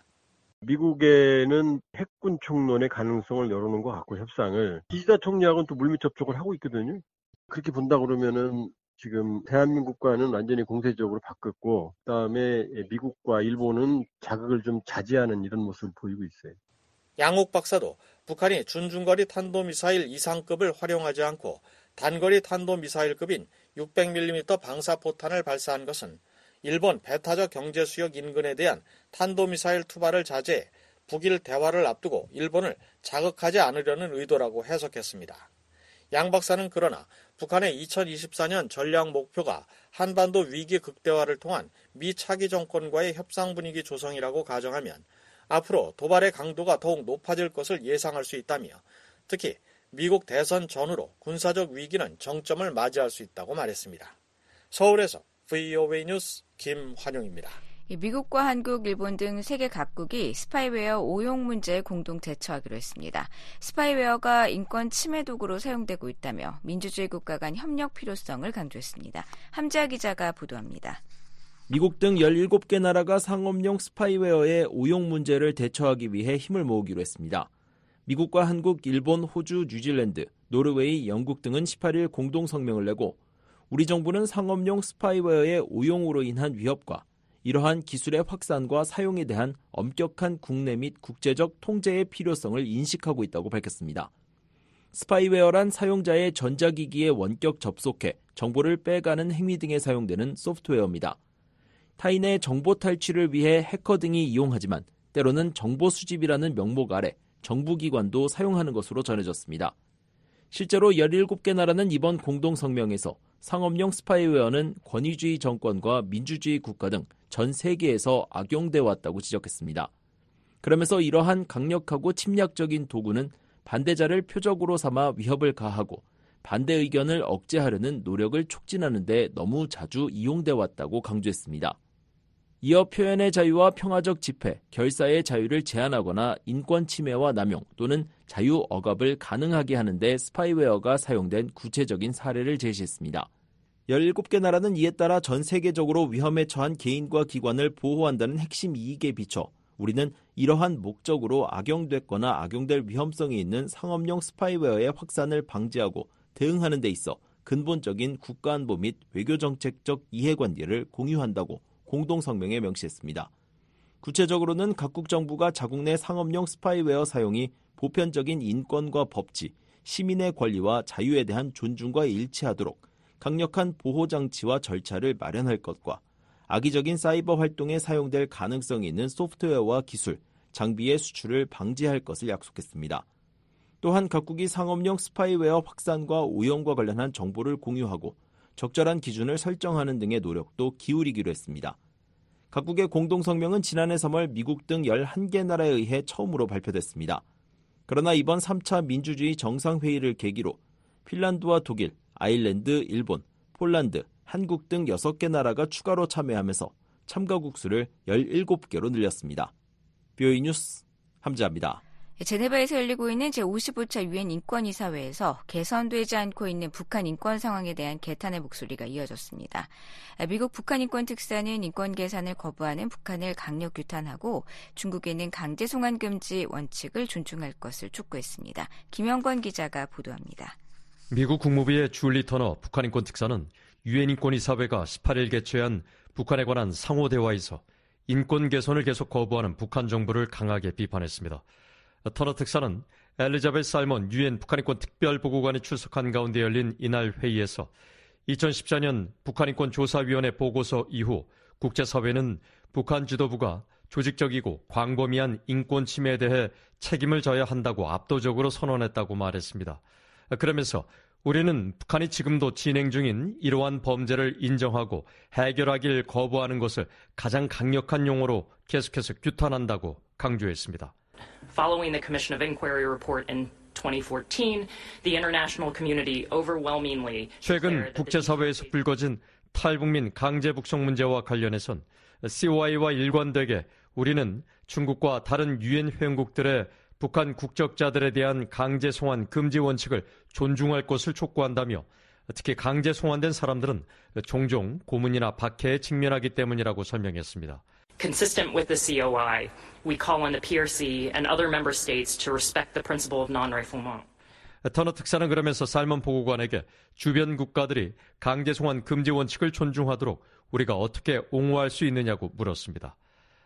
Speaker 17: 미국에는 핵군 총론의 가능성을 열어놓은 것 같고 협상을 기시다 총리하고는 또 물밑 접촉을 하고 있거든요. 그렇게 본다 그러면은 지금 대한민국과는 완전히 공세적으로 바뀌었고 그다음에 미국과 일본은 자극을 좀 자제하는 이런 모습을 보이고 있어요.
Speaker 13: 양옥 박사도 북한이 준중거리 탄도미사일 이상급을 활용하지 않고 단거리 탄도미사일급인 육백 밀리미터 방사포탄을 발사한 것은 일본 배타적 경제수역 인근에 대한 탄도미사일 투발을 자제해 북일 대화를 앞두고 일본을 자극하지 않으려는 의도라고 해석했습니다. 양 박사는 그러나 북한의 이천이십사 년 전략 목표가 한반도 위기 극대화를 통한 미 차기 정권과의 협상 분위기 조성이라고 가정하면 앞으로 도발의 강도가 더욱 높아질 것을 예상할 수 있다며 특히 미국 대선 전후로 군사적 위기는 정점을 맞이할 수 있다고 말했습니다. 서울에서 브이오에이 뉴스 김환용입니다.
Speaker 3: 미국과 한국, 일본 등 세계 각국이 스파이웨어 오용 문제에 공동 대처하기로 했습니다. 스파이웨어가 인권 침해 도구로 사용되고 있다며 민주주의 국가 간 협력 필요성을 강조했습니다. 함지아 기자가 보도합니다.
Speaker 11: 미국 등 열일곱 개 나라가 상업용 스파이웨어의 오용 문제를 대처하기 위해 힘을 모으기로 했습니다. 미국과 한국, 일본, 호주, 뉴질랜드, 노르웨이, 영국 등은 십팔 일 공동 성명을 내고 우리 정부는 상업용 스파이웨어의 오용으로 인한 위협과 이러한 기술의 확산과 사용에 대한 엄격한 국내 및 국제적 통제의 필요성을 인식하고 있다고 밝혔습니다. 스파이웨어란 사용자의 전자기기에 원격 접속해 정보를 빼가는 행위 등에 사용되는 소프트웨어입니다. 타인의 정보 탈취를 위해 해커 등이 이용하지만 때로는 정보 수집이라는 명목 아래 정부기관도 사용하는 것으로 전해졌습니다. 실제로 열일곱 개 나라는 이번 공동성명에서 상업용 스파이웨어는 권위주의 정권과 민주주의 국가 등 전 세계에서 악용돼 왔다고 지적했습니다. 그러면서 이러한 강력하고 침략적인 도구는 반대자를 표적으로 삼아 위협을 가하고 반대 의견을 억제하려는 노력을 촉진하는 데 너무 자주 이용돼 왔다고 강조했습니다. 이어 표현의 자유와 평화적 집회, 결사의 자유를 제한하거나 인권 침해와 남용 또는 자유 억압을 가능하게 하는 데 스파이웨어가 사용된 구체적인 사례를 제시했습니다. 열일곱 개 나라는 이에 따라 전 세계적으로 위험에 처한 개인과 기관을 보호한다는 핵심 이익에 비춰 우리는 이러한 목적으로 악용됐거나 악용될 위험성이 있는 상업용 스파이웨어의 확산을 방지하고 대응하는 데 있어 근본적인 국가안보 및 외교정책적 이해관계를 공유한다고 공동성명에 명시했습니다. 구체적으로는 각국 정부가 자국 내 상업용 스파이웨어 사용이 보편적인 인권과 법치, 시민의 권리와 자유에 대한 존중과 일치하도록 강력한 보호장치와 절차를 마련할 것과 악의적인 사이버 활동에 사용될 가능성이 있는 소프트웨어와 기술, 장비의 수출을 방지할 것을 약속했습니다. 또한 각국이 상업용 스파이웨어 확산과 오용과 관련한 정보를 공유하고 적절한 기준을 설정하는 등의 노력도 기울이기로 했습니다. 각국의 공동성명은 지난해 삼월 미국 등 열한 개 나라에 의해 처음으로 발표됐습니다. 그러나 이번 삼 차 민주주의 정상회의를 계기로 핀란드와 독일, 아일랜드, 일본, 폴란드, 한국 등 여섯 개 나라가 추가로 참여하면서 참가국 수를 열일곱 개로 늘렸습니다. 브이오에이 뉴스 함지아입니다.
Speaker 3: 제네바에서 열리고 있는 제오십오 차 유엔 인권이사회에서 개선되지 않고 있는 북한 인권 상황에 대한 개탄의 목소리가 이어졌습니다. 미국 북한인권특사는 인권 개선을 거부하는 북한을 강력 규탄하고 중국에는 강제 송환 금지 원칙을 존중할 것을 촉구했습니다. 김영권 기자가 보도합니다.
Speaker 18: 미국 국무부의 줄리 터너 북한인권특사는 유엔 인권이사회가 십팔 일 개최한 북한에 관한 상호대화에서 인권 개선을 계속 거부하는 북한 정부를 강하게 비판했습니다. 터너 특사는 엘리자베스 살몬 유엔 북한인권 특별보고관이 출석한 가운데 열린 이날 회의에서 이천십사 년 북한인권조사위원회 보고서 이후 국제사회는 북한 지도부가 조직적이고 광범위한 인권 침해에 대해 책임을 져야 한다고 압도적으로 선언했다고 말했습니다. 그러면서 우리는 북한이 지금도 진행 중인 이러한 범죄를 인정하고 해결하길 거부하는 것을 가장 강력한 용어로 계속해서 규탄한다고 강조했습니다.
Speaker 19: Following the Commission of Inquiry report in twenty fourteen, the international community overwhelmingly
Speaker 18: 최근 국제사회에서 불거진 탈북민 강제 북송 문제와 관련해선 씨오아이와 일관되게 우리는 중국과 다른 유엔 회원국들의 북한 국적자들에 대한 강제 송환 금지 원칙을 존중할 것을 촉구한다며 특히 강제 송환된 사람들은 종종 고문이나 박해에 직면하기 때문이라고 설명했습니다.
Speaker 19: Consistent with the C O I, we call on the P R C and other member states to respect the principle of non-refoulement.
Speaker 18: 터너 특사는 그러면서 살몬 보고관에게 주변 국가들이 강제 송환 금지 원칙을 존중하도록 우리가 어떻게 옹호할 수 있느냐고 물었습니다.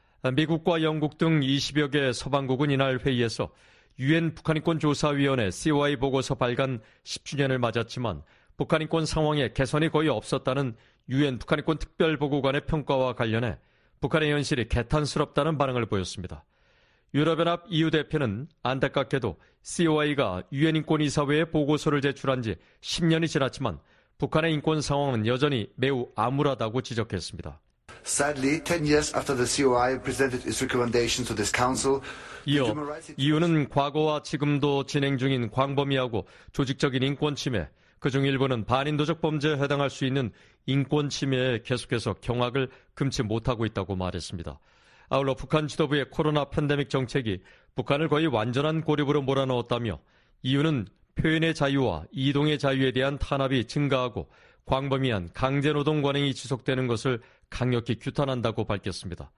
Speaker 18: 미국과 영국 등 이십여 개 서방국은 이날 회의에서 유엔 북한인권조사위원회 씨오아이 보고서 발간 십 주년을 맞았지만 북한인권 상황에 개선이 거의 없었다는 유엔 북한인권 특별보고관의 평가와 관련해 북한의 현실이 개탄스럽다는 반응을 보였습니다. 유럽연합 이유 대표는 안타깝게도 씨오아이가 유엔 인권이사회에 보고서를 제출한 지 십 년이 지났지만 북한의 인권 상황은 여전히 매우 암울하다고 지적했습니다.
Speaker 20: Sadly, ten years after the C O I presented its recommendations to this council,
Speaker 18: 이어 이유는 과거와 지금도 진행 중인 광범위하고 조직적인 인권 침해, 그중 일부는 반인도적 범죄에 해당할 수 있는 인권 침해에 계속해서 경악을 금치 못하고 있다고 말했습니다. 아울러 북한 지도부의 코로나 팬데믹 정책이 북한을 거의 완전한 고립으로 몰아넣었다며 이유는 표현의 자유와 이동의 자유에 대한 탄압이 증가하고 광범위한 강제노동 관행이 지속되는 것을 강력히 규탄한다고 밝혔습니다.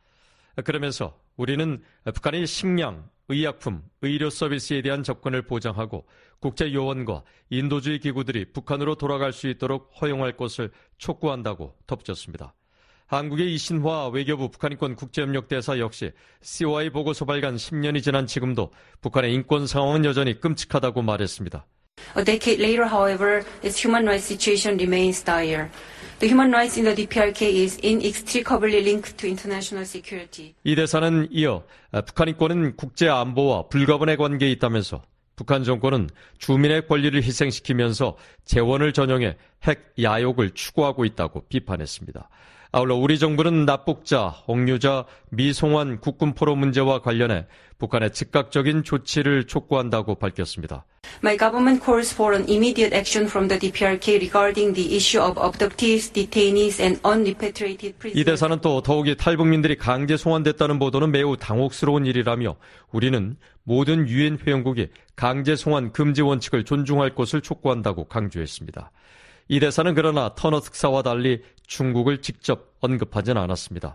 Speaker 18: 그러면서 우리는 북한의 식량, 의약품, 의료 서비스에 대한 접근을 보장하고 국제요원과 인도주의 기구들이 북한으로 돌아갈 수 있도록 허용할 것을 촉구한다고 덧붙였습니다. 한국의 이신화 외교부 북한인권 국제협력대사 역시 씨 오 아이 보고서 발간 십 년이 지난 지금도 북한의 인권 상황은 여전히 끔찍하다고 말했습니다.
Speaker 21: A decade later, however, its human rights situation remains dire. The human rights in the 디피알케이 is inextricably linked to international security.
Speaker 18: 이 대사는 이어 북한 인권은 국제 안보와 불가분의 관계에 있다면서 북한 정권은 주민의 권리를 희생시키면서 재원을 전용해 핵 야욕을 추구하고 있다고 비판했습니다. 아울러 우리 정부는 납북자, 억류자, 미송환 국군 포로 문제와 관련해 북한의 즉각적인 조치를 촉구한다고 밝혔습니다.
Speaker 21: My government calls for an immediate action from the 디피알케이 regarding the issue of abductees, detainees and unrepatriated prisoners.
Speaker 18: 이 대사는 또 더욱이 탈북민들이 강제 송환됐다는 보도는 매우 당혹스러운 일이라며 우리는 모든 유엔 회원국이 강제 송환 금지 원칙을 존중할 것을 촉구한다고 강조했습니다. 이 대사는 그러나 터너 특사와 달리 중국을 직접 언급하진 않았습니다.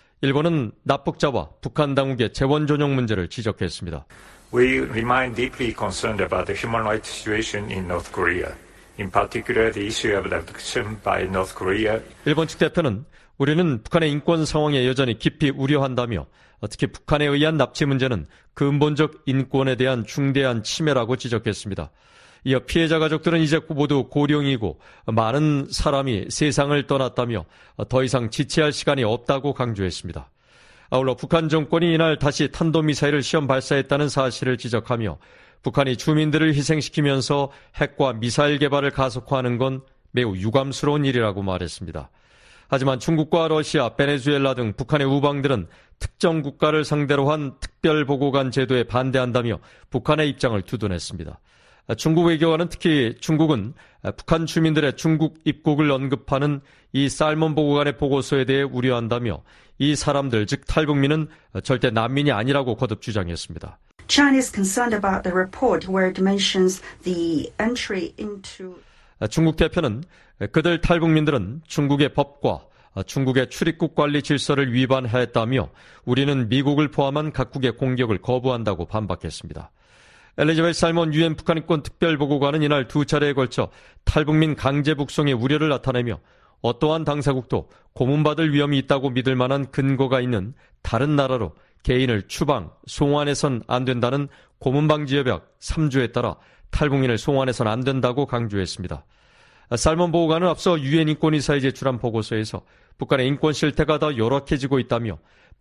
Speaker 18: 일본은 납북자와 북한 당국의 재원 전용 문제를 지적했습니다.
Speaker 22: We remain deeply concerned about the human rights situation in North Korea. In particular, the issue of abduction by North Korea.
Speaker 18: 일본 측 대표는 우리는 북한의 인권 상황에 여전히 깊이 우려한다며 특히 북한에 의한 납치 문제는 근본적 인권에 대한 중대한 침해라고 지적했습니다. 이어 피해자 가족들은 이제 모두 고령이고 많은 사람이 세상을 떠났다며 더 이상 지체할 시간이 없다고 강조했습니다. 아울러 북한 정권이 이날 다시 탄도미사일을 시험 발사했다는 사실을 지적하며 북한이 주민들을 희생시키면서 핵과 미사일 개발을 가속화하는 건 매우 유감스러운 일이라고 말했습니다. 하지만 중국과 러시아, 베네수엘라 등 북한의 우방들은 특정 국가를 상대로 한 특별보고관 제도에 반대한다며 북한의 입장을 두둔했습니다. 중국 외교관은 특히 중국은 북한 주민들의 중국 입국을 언급하는 이 살몬 보고관의 보고서에 대해 우려한다며 이 사람들, 즉 탈북민은 절대 난민이 아니라고 거듭 주장했습니다.
Speaker 23: China is concerned about the report where it mentions the entry into
Speaker 18: 중국 대표는 그들 탈북민들은 중국의 법과 중국의 출입국 관리 질서를 위반했다며 우리는 미국을 포함한 각국의 공격을 거부한다고 반박했습니다. 엘리자베스 살몬 유엔 북한인권 특별보고관은 이날 두 차례에 걸쳐 탈북민 강제 북송의 우려를 나타내며 어떠한 당사국도 고문받을 위험이 있다고 믿을 만한 근거가 있는 다른 나라로 개인을 추방, 송환해선 안 된다는 고문방지협약 삼 조에 따라 탈북민을 송환해선 안 된다고 강조했습니다. 살몬 보고관은 앞서 유엔 인권이사에 제출한 보고서에서 북한의 인권 실태가 더 열악해지고 있다며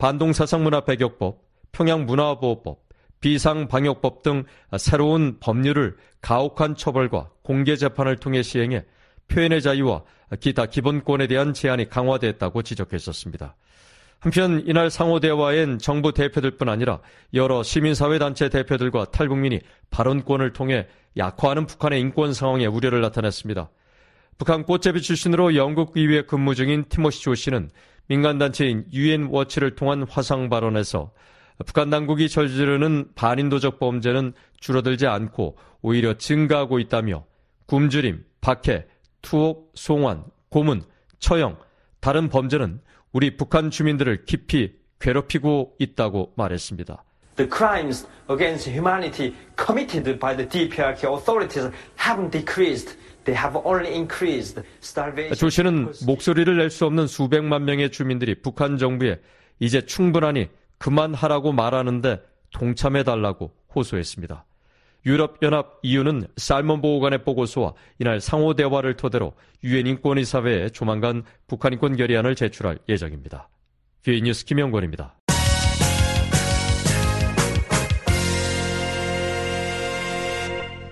Speaker 18: 반동사상문화배격법, 평양문화보호법, 비상방역법 등 새로운 법률을 가혹한 처벌과 공개재판을 통해 시행해 표현의 자유와 기타 기본권에 대한 제한이 강화됐다고 지적했었습니다. 한편 이날 상호대화엔 정부 대표들뿐 아니라 여러 시민사회단체 대표들과 탈북민이 발언권을 통해 약화하는 북한의 인권 상황에 우려를 나타냈습니다. 북한 꽃제비 출신으로 영국 의회에 근무 중인 티모시 조 씨는 민간단체인 유엔워치를 통한 화상 발언에서 북한 당국이 저지르는 반인도적 범죄는 줄어들지 않고 오히려 증가하고 있다며 굶주림, 박해, 투옥, 송환, 고문, 처형, 다른 범죄는 우리 북한 주민들을 깊이 괴롭히고 있다고 말했습니다.
Speaker 24: The crimes against humanity committed by the 디피알케이 authorities haven't decreased. They have only increased. Starvation.
Speaker 18: 조 씨는 목소리를 낼 수 없는 수백만 명의 주민들이 북한 정부에 이제 충분하니 그만하라고 말하는데 동참해달라고 호소했습니다. 유럽연합 이유는 살몬 보고관의 보고서와 이날 상호 대화를 토대로 유엔 인권이사회에 조만간 북한 인권 결의안을 제출할 예정입니다. 뷰이 뉴스 김영권입니다.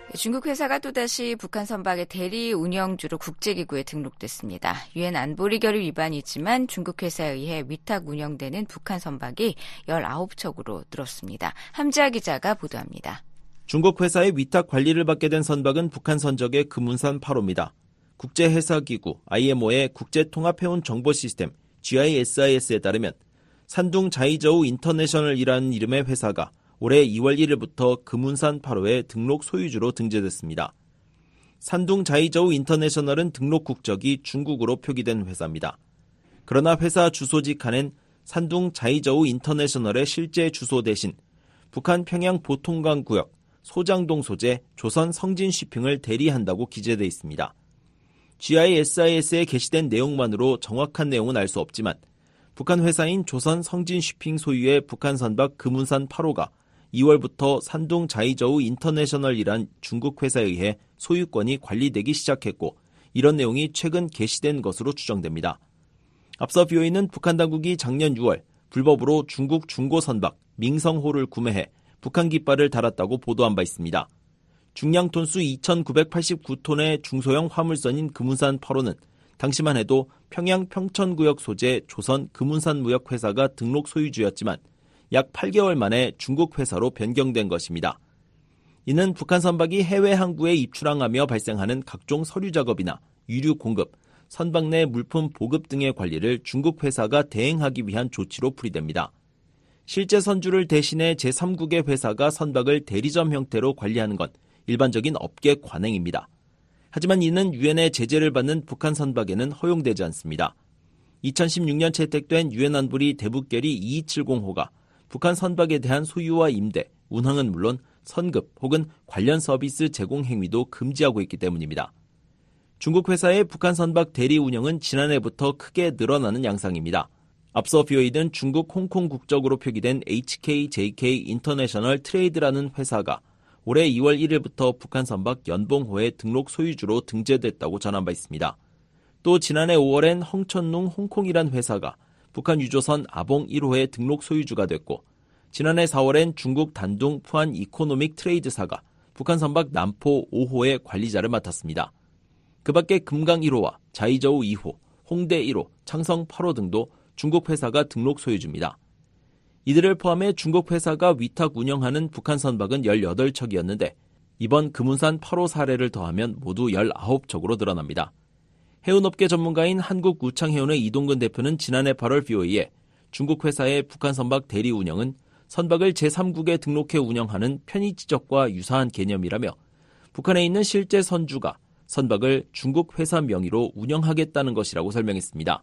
Speaker 3: 중국 회사가 또다시 북한 선박의 대리 운영주로 국제기구에 등록됐습니다. 유엔 안보리 결의 위반이지만 중국 회사에 의해 위탁 운영되는 북한 선박이 열아홉 척으로 늘었습니다. 함지아 기자가 보도합니다.
Speaker 11: 중국 회사의 위탁 관리를 받게 된 선박은 북한 선적의 금운산 팔 호입니다. 국제해사기구 아이엠오의 국제통합해운 정보시스템 지아이에스아이에스에 따르면 산둥 자이저우 인터내셔널이라는 이름의 회사가 올해 이월 일일부터 금운산 팔 호의 등록 소유주로 등재됐습니다. 산둥 자이저우 인터내셔널은 등록 국적이 중국으로 표기된 회사입니다. 그러나 회사 주소지 칸엔 산둥 자이저우 인터내셔널의 실제 주소 대신 북한 평양 보통강 구역 소장동 소재 조선 성진 쉬핑을 대리한다고 기재돼 있습니다. 지아이에스아이에스에 게시된 내용만으로 정확한 내용은 알 수 없지만 북한 회사인 조선 성진 쉬핑 소유의 북한 선박 금운산 팔 호가 이월부터 산둥 자이저우 인터내셔널이란 중국 회사에 의해 소유권이 관리되기 시작했고 이런 내용이 최근 게시된 것으로 추정됩니다. 앞서 비오이는 북한 당국이 작년 유월 불법으로 중국 중고 선박 민성호를 구매해 북한 깃발을 달았다고 보도한 바 있습니다. 중량 톤수 이천구백팔십구 톤의 중소형 화물선인 금운산 팔 호는 당시만 해도 평양 평천구역 소재 조선 금운산 무역회사가 등록 소유주였지만 약 팔 개월 만에 중국 회사로 변경된 것입니다. 이는 북한 선박이 해외 항구에 입출항하며 발생하는 각종 서류 작업이나 유류 공급, 선박 내 물품 보급 등의 관리를 중국 회사가 대행하기 위한 조치로 풀이됩니다. 실제 선주를 대신해 제삼국의 회사가 선박을 대리점 형태로 관리하는 건 일반적인 업계 관행입니다. 하지만 이는 유엔의 제재를 받는 북한 선박에는 허용되지 않습니다. 이천십육 년 채택된 유엔 안보리 대북결의 이이칠공 호가 북한 선박에 대한 소유와 임대, 운항은 물론 선급 혹은 관련 서비스 제공 행위도 금지하고 있기 때문입니다. 중국 회사의 북한 선박 대리 운영은 지난해부터 크게 늘어나는 양상입니다. 앞서 비오이든 중국 홍콩 국적으로 표기된 에이치케이제이케이 인터내셔널 트레이드라는 회사가 올해 이월 일일부터 북한 선박 연봉호의 등록 소유주로 등재됐다고 전한 바 있습니다. 또 지난해 오월엔 헝천룽 홍콩이란 회사가 북한 유조선 아봉 일 호의 등록 소유주가 됐고 지난해 사월엔 중국 단둥 푸안 이코노믹 트레이드사가 북한 선박 남포 오 호의 관리자를 맡았습니다. 그 밖에 금강 일 호와 자이저우 이 호, 홍대 일 호, 창성 팔 호 등도 중국 회사가 등록 소유주입니다. 이들을 포함해 중국 회사가 위탁 운영하는 북한 선박은 열여덟 척이었는데 이번 금운산 팔 호 사례를 더하면 모두 열아홉 척으로 늘어납니다. 해운업계 전문가인 한국우창해운의 이동근 대표는 지난해 팔월 비오이에 중국 회사의 북한 선박 대리 운영은 선박을 제삼국에 등록해 운영하는 편의 지적과 유사한 개념이라며 북한에 있는 실제 선주가 선박을 중국 회사 명의로 운영하겠다는 것이라고 설명했습니다.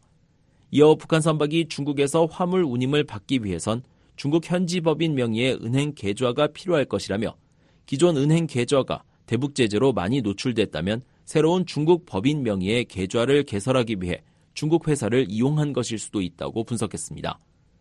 Speaker 11: 이어 북한 선박이 중국에서 화물 운임을 받기 위해선 중국 현지 법인 명의의 은행 계좌가 필요할 것이라며 기존 은행 계좌가 대북 제재로 많이 노출됐다면 새로운 중국 법인 명의의 계좌를 개설하기 위해 중국 회사를 이용한 것일 수도 있다고 분석했습니다.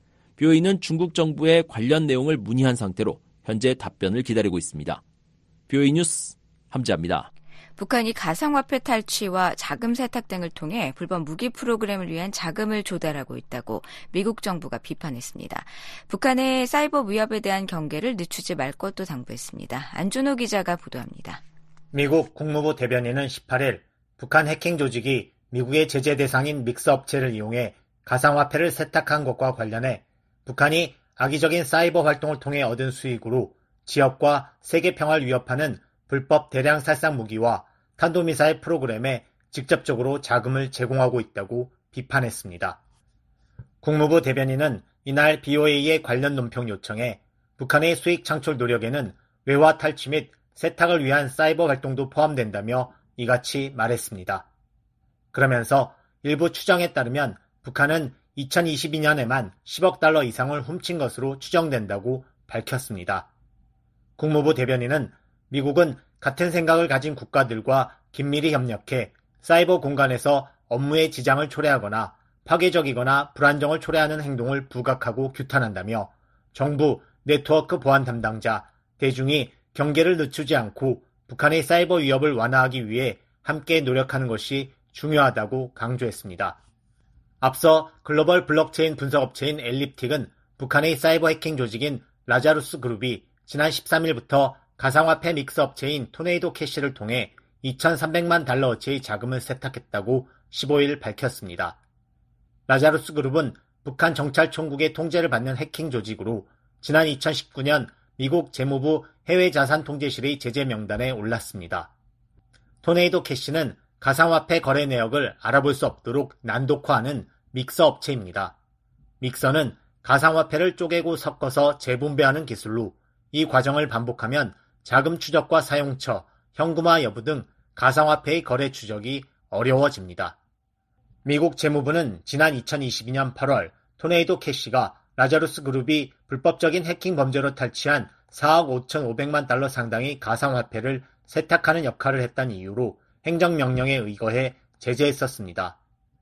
Speaker 11: 비오이는 중국 정부의 관련 내용을 문의한 상태로 현재 답변을 기다리고 있습니다. 비오이 뉴스 함지아입니다.
Speaker 3: 북한이 가상화폐 탈취와 자금 세탁 등을 통해 불법 무기 프로그램을 위한 자금을 조달하고 있다고 미국 정부가 비판했습니다. 북한의 사이버 위협에 대한 경계를 늦추지 말 것도 당부했습니다. 안준호 기자가 보도합니다.
Speaker 1: 미국 국무부 대변인은 십팔일 북한 해킹 조직이 미국의 제재 대상인 믹스 업체를 이용해 가상화폐를 세탁한 것과 관련해 북한이 악의적인 사이버 활동을 통해 얻은 수익으로 지역과 세계 평화를 위협하는 불법 대량 살상 무기와 탄도미사일 프로그램에 직접적으로 자금을 제공하고 있다고 비판했습니다. 국무부 대변인은 이날 비오에이의 관련 논평 요청에 북한의 수익 창출 노력에는 외화 탈취 및 세탁을 위한 사이버 활동도 포함된다며 이같이 말했습니다. 그러면서 일부 추정에 따르면 북한은 이천이십이 년에만 십억 달러 이상을 훔친 것으로 추정된다고 밝혔습니다. 국무부 대변인은 미국은 같은 생각을 가진 국가들과 긴밀히 협력해 사이버 공간에서 업무의 지장을 초래하거나 파괴적이거나 불안정을 초래하는 행동을 부각하고 규탄한다며 정부, 네트워크 보안 담당자, 대중이 경계를 늦추지 않고 북한의 사이버 위협을 완화하기 위해 함께 노력하는 것이 중요하다고 강조했습니다. 앞서 글로벌 블록체인 분석업체인 엘립틱은 북한의 사이버 해킹 조직인 라자루스 그룹이 지난 십삼일부터 가상화폐 믹스 업체인 토네이도 캐시를 통해 이천삼백만 달러어치의 자금을 세탁했다고 십오일 밝혔습니다. 라자루스 그룹은 북한 정찰총국의 통제를 받는 해킹 조직으로 지난 이천십구년 미국 재무부 해외자산통제실의 제재 명단에 올랐습니다. 토네이도 캐시는 가상화폐 거래 내역을 알아볼 수 없도록 난독화하는 믹서 업체입니다. 믹서는 가상화폐를 쪼개고 섞어서 재분배하는 기술로 이 과정을 반복하면 자금 추적과 사용처, 현금화 여부 등 가상화폐의 거래 추적이 어려워집니다. 미국 재무부는 지난 이천이십이년 팔월 토네이도 캐시가 라자루스 그룹이 불법적인 해킹 범죄로 탈취한 사억 오천오백만 달러 상당의 가상화폐를 세탁하는 역할을 했다는 이유로 행정명령에 의거해 제재했었습니다.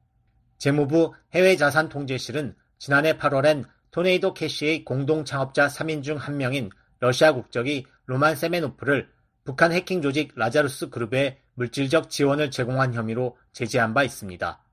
Speaker 1: 재무부 해외자산통제실은 지난해 팔월엔 토네이도 캐시의 공동창업자 삼인 중 한 명인 러시아 국적의 로만 세메노프를 북한 해킹 조직 라자루스 그룹에 물질적 지원을 제공한 혐의로 제재한 바 있습니다.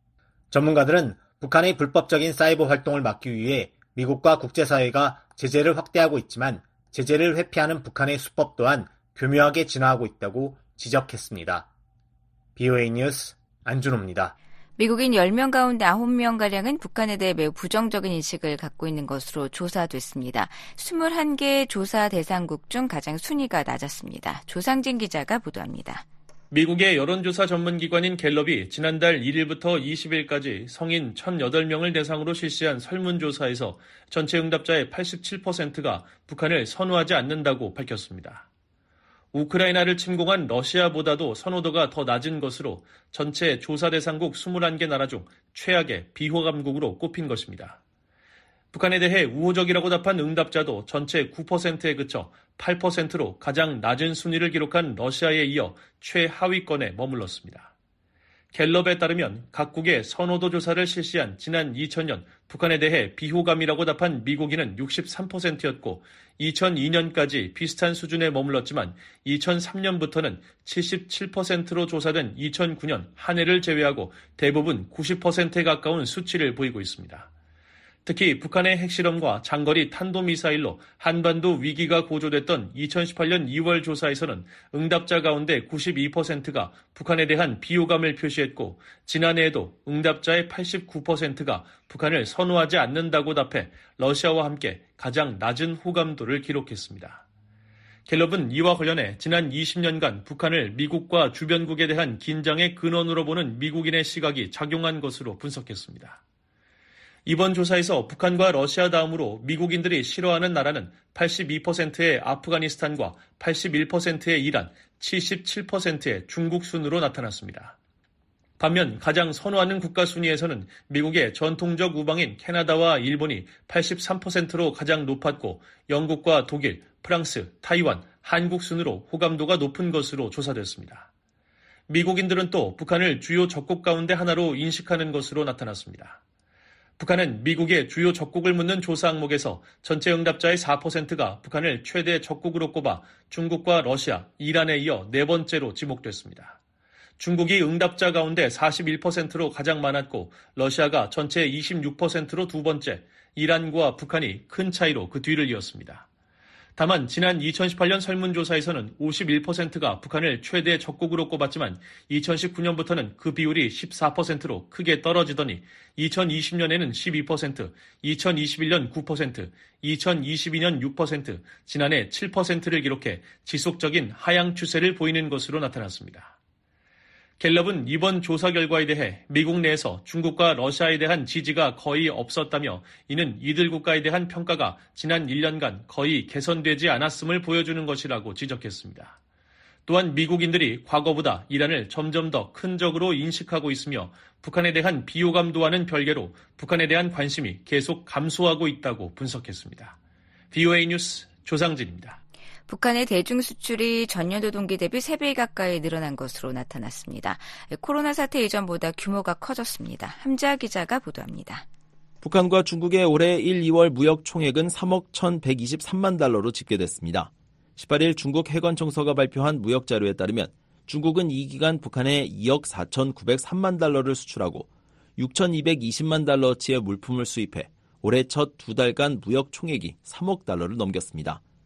Speaker 1: 전문가들은 북한의 불법적인 사이버 활동을 막기 위해 미국과 국제사회가 제재를 확대하고 있지만 제재를 회피하는 북한의 수법 또한 교묘하게 진화하고 있다고 지적했습니다. 비오에이 뉴스 안준호입니다.
Speaker 3: 미국인 열 명 가운데 아홉 명가량은 북한에 대해 매우 부정적인 인식을 갖고 있는 것으로 조사됐습니다. 이십일 개 조사 대상국 중 가장 순위가 낮았습니다. 조상진 기자가 보도합니다.
Speaker 4: 미국의 여론조사 전문기관인 갤럽이 지난달 일일부터 이십일까지 성인 천팔 명을 대상으로 실시한 설문조사에서 전체 응답자의 팔십칠 퍼센트가 북한을 선호하지 않는다고 밝혔습니다. 우크라이나를 침공한 러시아보다도 선호도가 더 낮은 것으로 전체 조사 대상국 이십일 개 나라 중 최악의 비호감국으로 꼽힌 것입니다. 북한에 대해 우호적이라고 답한 응답자도 전체 구 퍼센트에 그쳐 팔 퍼센트로 가장 낮은 순위를 기록한 러시아에 이어 최하위권에 머물렀습니다. 갤럽에 따르면 각국의 선호도 조사를 실시한 지난 이천년 북한에 대해 비호감이라고 답한 미국인은 육십삼 퍼센트였고 이천이년까지 비슷한 수준에 머물렀지만 이천삼년부터는 칠십칠 퍼센트로 조사된 이천구년 한 해를 제외하고 대부분 구십 퍼센트에 가까운 수치를 보이고 있습니다. 특히 북한의 핵실험과 장거리 탄도미사일로 한반도 위기가 고조됐던 이천십팔년 이월 조사에서는 응답자 가운데 구십이 퍼센트가 북한에 대한 비호감을 표시했고 지난해에도 응답자의 팔십구 퍼센트가 북한을 선호하지 않는다고 답해 러시아와 함께 가장 낮은 호감도를 기록했습니다. 갤럽은 이와 관련해 지난 이십 년간 북한을 미국과 주변국에 대한 긴장의 근원으로 보는 미국인의 시각이 작용한 것으로 분석했습니다. 이번 조사에서 북한과 러시아 다음으로 미국인들이 싫어하는 나라는 팔십이 퍼센트의 아프가니스탄과 팔십일 퍼센트의 이란, 칠십칠 퍼센트의 중국 순으로 나타났습니다. 반면 가장 선호하는 국가 순위에서는 미국의 전통적 우방인 캐나다와 일본이 팔십삼 퍼센트로 가장 높았고 영국과 독일, 프랑스, 타이완, 한국 순으로 호감도가 높은 것으로 조사됐습니다. 미국인들은 또 북한을 주요 적국 가운데 하나로 인식하는 것으로 나타났습니다. 북한은 미국의 주요 적국을 묻는 조사 항목에서 전체 응답자의 사 퍼센트가 북한을 최대 적국으로 꼽아 중국과 러시아, 이란에 이어 네 번째로 지목됐습니다. 중국이 응답자 가운데 사십일 퍼센트로 가장 많았고 러시아가 전체 이십육 퍼센트로 두 번째, 이란과 북한이 큰 차이로 그 뒤를 이었습니다. 다만 지난 이천십팔년 설문조사에서는 오십일 퍼센트가 북한을 최대 적국으로 꼽았지만 이천십구년부터는 그 비율이 십사 퍼센트로 크게 떨어지더니 이천이십년에는 십이 퍼센트, 이천이십일년 구 퍼센트, 이천이십이년 육 퍼센트, 지난해 칠 퍼센트를 기록해 지속적인 하향 추세를 보이는 것으로 나타났습니다. 갤럽은 이번 조사 결과에 대해 미국 내에서 중국과 러시아에 대한 지지가 거의 없었다며 이는 이들 국가에 대한 평가가 지난 일 년간 거의 개선되지 않았음을 보여주는 것이라고 지적했습니다. 또한 미국인들이 과거보다 이란을 점점 더 큰 적으로 인식하고 있으며 북한에 대한 비호감도와는 별개로 북한에 대한 관심이 계속 감소하고 있다고 분석했습니다. 비오에이 뉴스 조상진입니다.
Speaker 3: 북한의 대중 수출이 전년도 동기 대비 세 배 가까이 늘어난 것으로 나타났습니다. 코로나 사태 이전보다 규모가 커졌습니다. 함자 기자가 보도합니다.
Speaker 11: 북한과 중국의 올해 일, 이월 무역 총액은 삼억 천백이십삼만 달러로 집계됐습니다. 십팔일 중국 해관청서가 발표한 무역 자료에 따르면 중국은 이 기간 북한에 이억 사천구백삼만 달러를 수출하고 육천이백이십만 달러어치의 물품을 수입해 올해 첫 두 달간 무역 총액이 삼억 달러를 넘겼습니다.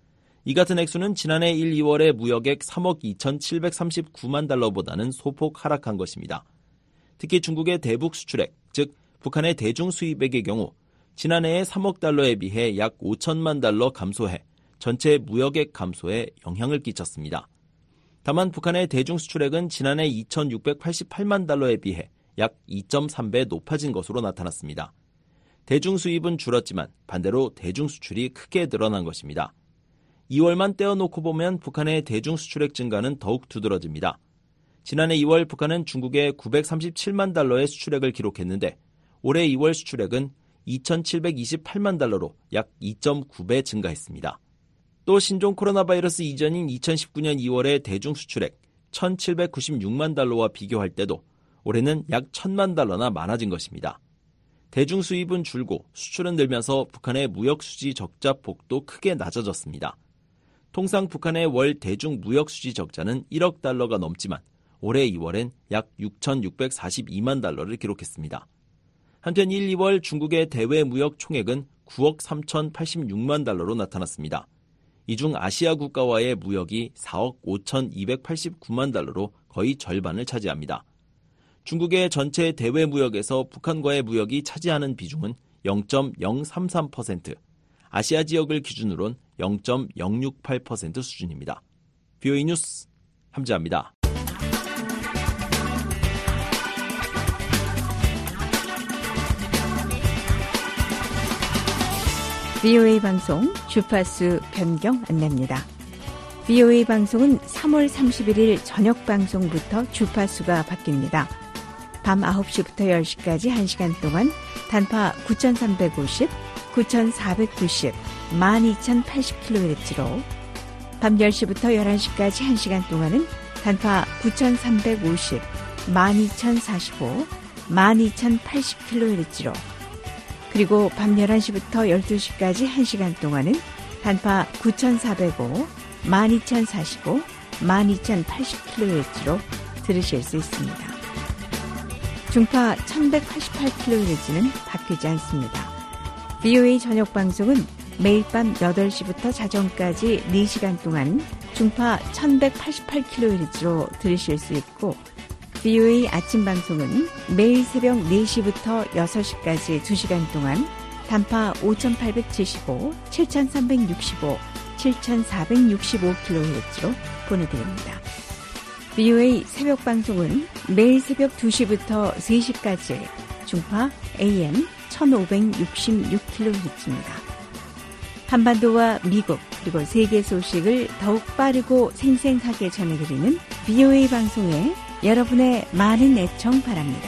Speaker 11: 이 같은 액수는 지난해 일, 이월의 무역액 삼억 이천칠백삼십구만 달러보다는 소폭 하락한 것입니다. 특히 중국의 대북 수출액, 즉 북한의 대중 수입액의 경우 지난해의 삼억 달러에 비해 약 오천만 달러 감소해 전체 무역액 감소에 영향을 끼쳤습니다. 다만 북한의 대중 수출액은 지난해 이천육백팔십팔만 달러에 비해 약 이 점 삼 배 높아진 것으로 나타났습니다. 대중 수입은 줄었지만 반대로 대중 수출이 크게 늘어난 것입니다. 이월만 떼어놓고 보면 북한의 대중 수출액 증가는 더욱 두드러집니다. 지난해 이월 북한은 중국에 구백삼십칠만 달러의 수출액을 기록했는데 올해 이월 수출액은 이천칠백이십팔만 달러로 약 이 점 구 배 증가했습니다. 또 신종 코로나 바이러스 이전인 이천십구년 이월의 대중 수출액 천칠백구십육만 달러와 비교할 때도 올해는 약 천만 달러나 많아진 것입니다. 대중 수입은 줄고 수출은 늘면서 북한의 무역 수지 적자 폭도 크게 낮아졌습니다. 통상 북한의 월 대중 무역 수지 적자는 일억 달러가 넘지만 올해 이월엔 약 육천육백사십이만 달러를 기록했습니다. 한편 일, 이월 중국의 대외 무역 총액은 구억 삼천팔십육만 달러로 나타났습니다. 이 중 아시아 국가와의 무역이 사억 오천이백팔십구만 달러로 거의 절반을 차지합니다. 중국의 전체 대외 무역에서 북한과의 무역이 차지하는 비중은 영 점 영삼삼 퍼센트, 아시아 지역을 기준으론 영 점 영육팔 퍼센트 수준입니다. 비오이 뉴스 함재합니다.
Speaker 3: 비오에이 방송 주파수 변경 안내입니다. 비오에이 방송은 삼월 삼십일일 저녁 방송부터 주파수가 바뀝니다. 밤 아홉 시부터 열 시까지 한 시간 동안 단파 구천삼백오십, 구천사백구십, 만 이천팔십 킬로헤르츠로 밤 열 시부터 열한 시까지 한 시간 동안은 단파 구천삼백오십, 만 이천사십오, 만 이천팔십 킬로헤르츠로 그리고 밤 열한 시부터 열두 시까지 한 시간 동안은 단파 구천사백오, 만 이천사십오, 만 이천팔십 킬로헤르츠로 들으실 수 있습니다. 중파 천백팔십팔 킬로헤르츠는 바뀌지 않습니다. 비오에이 저녁 방송은 매일 밤 여덟 시부터 자정까지 네 시간 동안 중파 천백팔십팔 킬로헤르츠로 들으실 수 있고 비오에이 아침 방송은 매일 새벽 네 시부터 여섯 시까지 두 시간 동안 단파 오천팔백칠십오, 칠천삼백육십오, 칠천사백육십오 킬로헤르츠로 보내드립니다. 비오에이 새벽 방송은 매일 새벽 두 시부터 세 시까지 중파 에이엠 천오백육십육 킬로헤르츠입니다. 한반도와 미국 그리고 세계 소식을 더욱 빠르고 생생하게 전해드리는 비오에이 방송에 여러분의 많은 애청 바랍니다.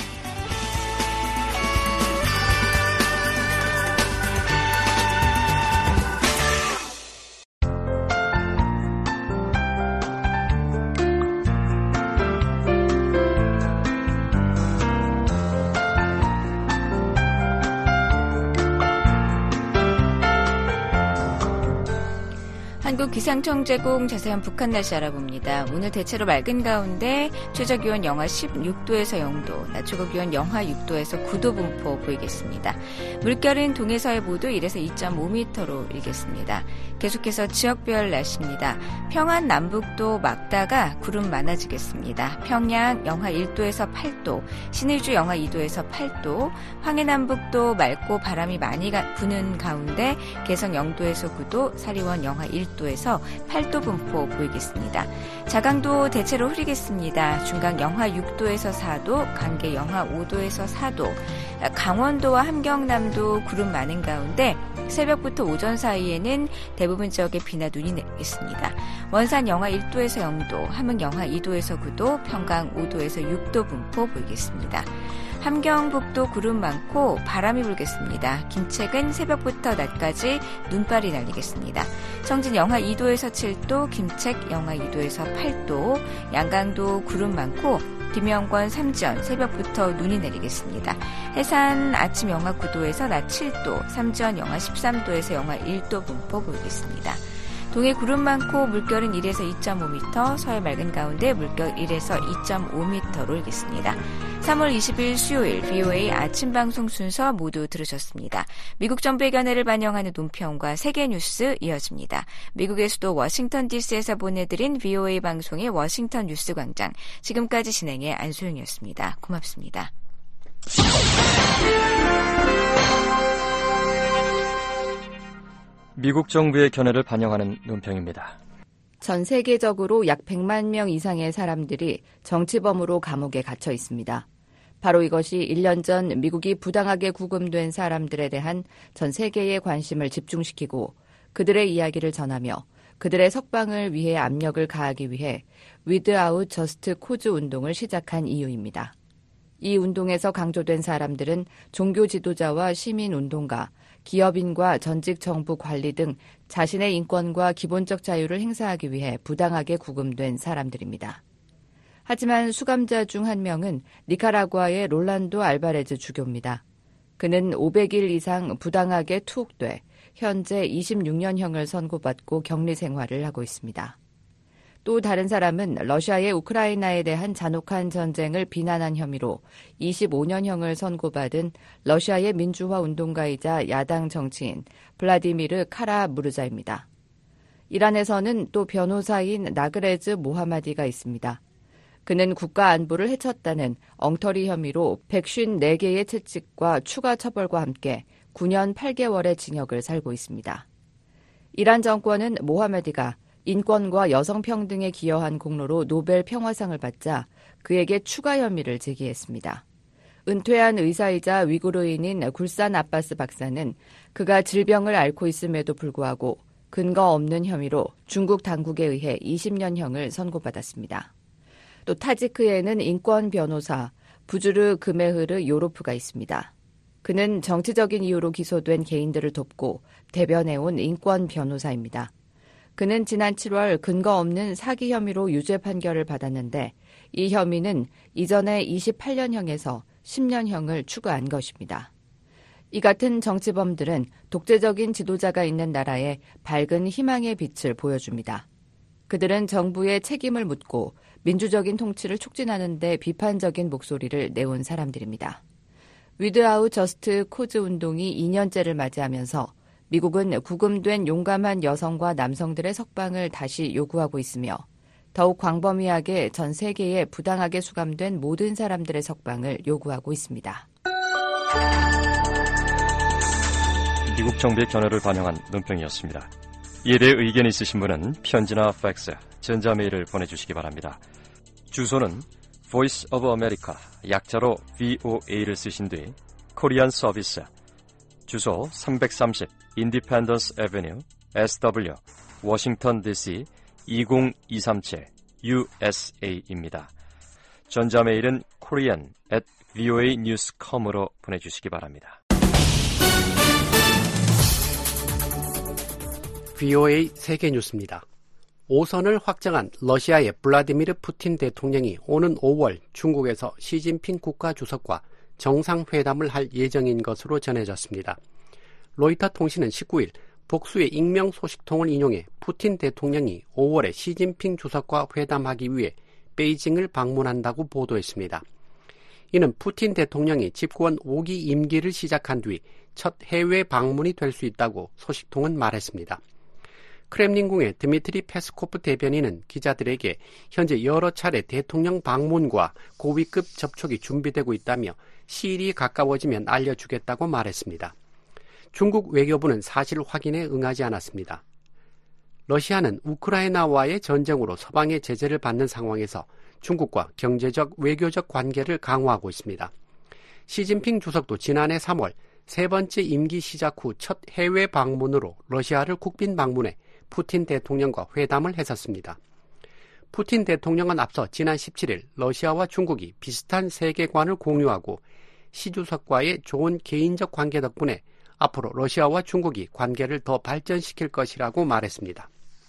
Speaker 3: 기상청 제공 자세한 북한 날씨 알아봅니다. 오늘 대체로 맑은 가운데 최저기온 영하 십육 도에서 영 도, 낮 최고기온 영하 육 도에서 구 도 분포 보이겠습니다. 물결은 동해서해보도 일에서 이 점 오 미터로 일겠습니다. 계속해서 지역별 날씨입니다. 평안 남북도 막다가 구름 많아지겠습니다. 평양 영하 일 도에서 팔 도, 신의주 영하 이 도에서 팔 도, 황해남북도 맑고 바람이 많이 부는 가운데 개성 영 도에서 구 도, 사리원 영하 일 도에서 팔 도 분포 보이겠습니다. 자강도 대체로 흐리겠습니다. 중강 영하 육 도에서 사 도, 강계 영하 오 도에서 사 도, 강원도와 함경남도 구름 많은 가운데 새벽부터 오전 사이에는 대부분 지역에 비나 눈이 내리겠습니다. 원산 영하 일 도에서 영 도, 함흥 영하 이 도에서 구 도, 평강 오 도에서 육 도 분포 보이겠습니다. 함경북도 구름 많고 바람이 불겠습니다. 김책은 새벽부터 낮까지 눈발이 날리겠습니다. 청진 영하 이 도에서 칠 도, 김책 영하 이 도에서 팔 도, 양강도 구름 많고 김영권, 삼지연 새벽부터 눈이 내리겠습니다. 해산 아침 영하 구 도에서 낮 칠 도, 삼지연 영하 십삼 도에서 영하 일 도 분포 보이겠습니다. 동해 구름 많고 물결은 일에서 이 점 오 미터, 서해 맑은 가운데 물결 일에서 이 점 오 미터로 일겠습니다. 삼월 이십일 수요일 브이오에이 아침 방송 순서 모두 들으셨습니다. 미국 정부의 견해를 반영하는 논평과 세계 뉴스 이어집니다. 미국의 수도 워싱턴 디씨에서 보내드린 브이오에이 방송의 워싱턴 뉴스 광장. 지금까지 진행의 안소영이었습니다. 고맙습니다.
Speaker 2: 미국 정부의 견해를 반영하는 논평입니다.
Speaker 5: 전 세계적으로 약 백만 명 이상의 사람들이 정치범으로 감옥에 갇혀 있습니다. 바로 이것이 일 년 전 미국이 부당하게 구금된 사람들에 대한 전 세계의 관심을 집중시키고 그들의 이야기를 전하며 그들의 석방을 위해 압력을 가하기 위해 Without Just Cause 운동을 시작한 이유입니다. 이 운동에서 강조된 사람들은 종교 지도자와 시민운동가, 기업인과 전직 정부 관리 등 자신의 인권과 기본적 자유를 행사하기 위해 부당하게 구금된 사람들입니다. 하지만 수감자 중 한 명은 니카라구아의 롤란도 알바레즈 주교입니다. 그는 오백 일 이상 부당하게 투옥돼 현재 이십육 년형을 선고받고 격리 생활을 하고 있습니다. 또 다른 사람은 러시아의 우크라이나에 대한 잔혹한 전쟁을 비난한 혐의로 이십오 년형을 선고받은 러시아의 민주화 운동가이자 야당 정치인 블라디미르 카라무르자입니다. 이란에서는 또 변호사인 나그레즈 모하마디가 있습니다. 그는 국가 안보를 해쳤다는 엉터리 혐의로 백오십사 개의 채찍과 추가 처벌과 함께 구 년 팔 개월의 징역을 살고 있습니다. 이란 정권은 모하마디가 인권과 여성평등에 기여한 공로로 노벨 평화상을 받자 그에게 추가 혐의를 제기했습니다. 은퇴한 의사이자 위구르인인 굴산 아바스 박사는 그가 질병을 앓고 있음에도 불구하고 근거 없는 혐의로 중국 당국에 의해 이십 년형을 선고받았습니다. 또 타지크에는 인권 변호사 부주르 그메흐르 요로프가 있습니다. 그는 정치적인 이유로 기소된 개인들을 돕고 대변해온 인권 변호사입니다. 그는 지난 칠월 근거 없는 사기 혐의로 유죄 판결을 받았는데 이 혐의는 이전에 이십팔 년형에서 십 년형을 추가한 것입니다. 이 같은 정치범들은 독재적인 지도자가 있는 나라에 밝은 희망의 빛을 보여줍니다. 그들은 정부의 책임을 묻고 민주적인 통치를 촉진하는 데 비판적인 목소리를 내온 사람들입니다. Without Just Cause 운동이 이 년째를 맞이하면서 미국은 구금된 용감한 여성과 남성들의 석방을 다시 요구하고 있으며 더욱 광범위하게 전 세계에 부당하게 수감된 모든 사람들의 석방을 요구하고 있습니다.
Speaker 2: 미국 정부의 견해를 반영한 논평이었습니다. 이에 대해 의견이 있으신 분은 편지나 팩스, 전자메일을 보내주시기 바랍니다. 주소는 Voice of America, 약자로 브이오에이를 쓰신 뒤 코리안 서비스, 주소 삼백삼십 인디펜던스 애비뉴 에스더블유 워싱턴 디씨 이공이삼칠 유에스에이입니다. 전자메일은 korean at voa news dot com으로 보내주시기 바랍니다.
Speaker 6: 브이오에이 세계뉴스입니다. 오선을 확정한 러시아의 블라디미르 푸틴 대통령이 오는 오월 중국에서 시진핑 국가주석과 정상회담을 할 예정인 것으로 전해졌습니다. 로이터 통신은 십구 일 복수의 익명 소식통을 인용해 푸틴 대통령이 오월에 시진핑 주석과 회담하기 위해 베이징을 방문한다고 보도했습니다. 이는 푸틴 대통령이 집권 오 기 임기를 시작한 뒤 첫 해외 방문이 될 수 있다고 소식통은 말했습니다. 크렘린궁의 드미트리 페스코프 대변인은 기자들에게 현재 여러 차례 대통령 방문과 고위급 접촉이 준비되고 있다며 시일이 가까워지면 알려주겠다고 말했습니다. 중국 외교부는 사실 확인에 응하지 않았습니다. 러시아는 우크라이나와의 전쟁으로 서방의 제재를 받는 상황에서 중국과 경제적, 외교적 관계를 강화하고 있습니다. 시진핑 주석도 지난해 삼월 세 번째 임기 시작 후 첫 해외 방문으로 러시아를 국빈 방문해 푸틴 대통령과 회담을 했었습니다. 푸틴 대통령은 앞서 지난 십칠 일 러시아와 중국이 비슷한 세계관을 공유하고 시 주석과의 좋은 개인적 관계 덕분에 앞으로 러시아와 중국이 관계를 더 발전시킬 것이라고 말했습니다.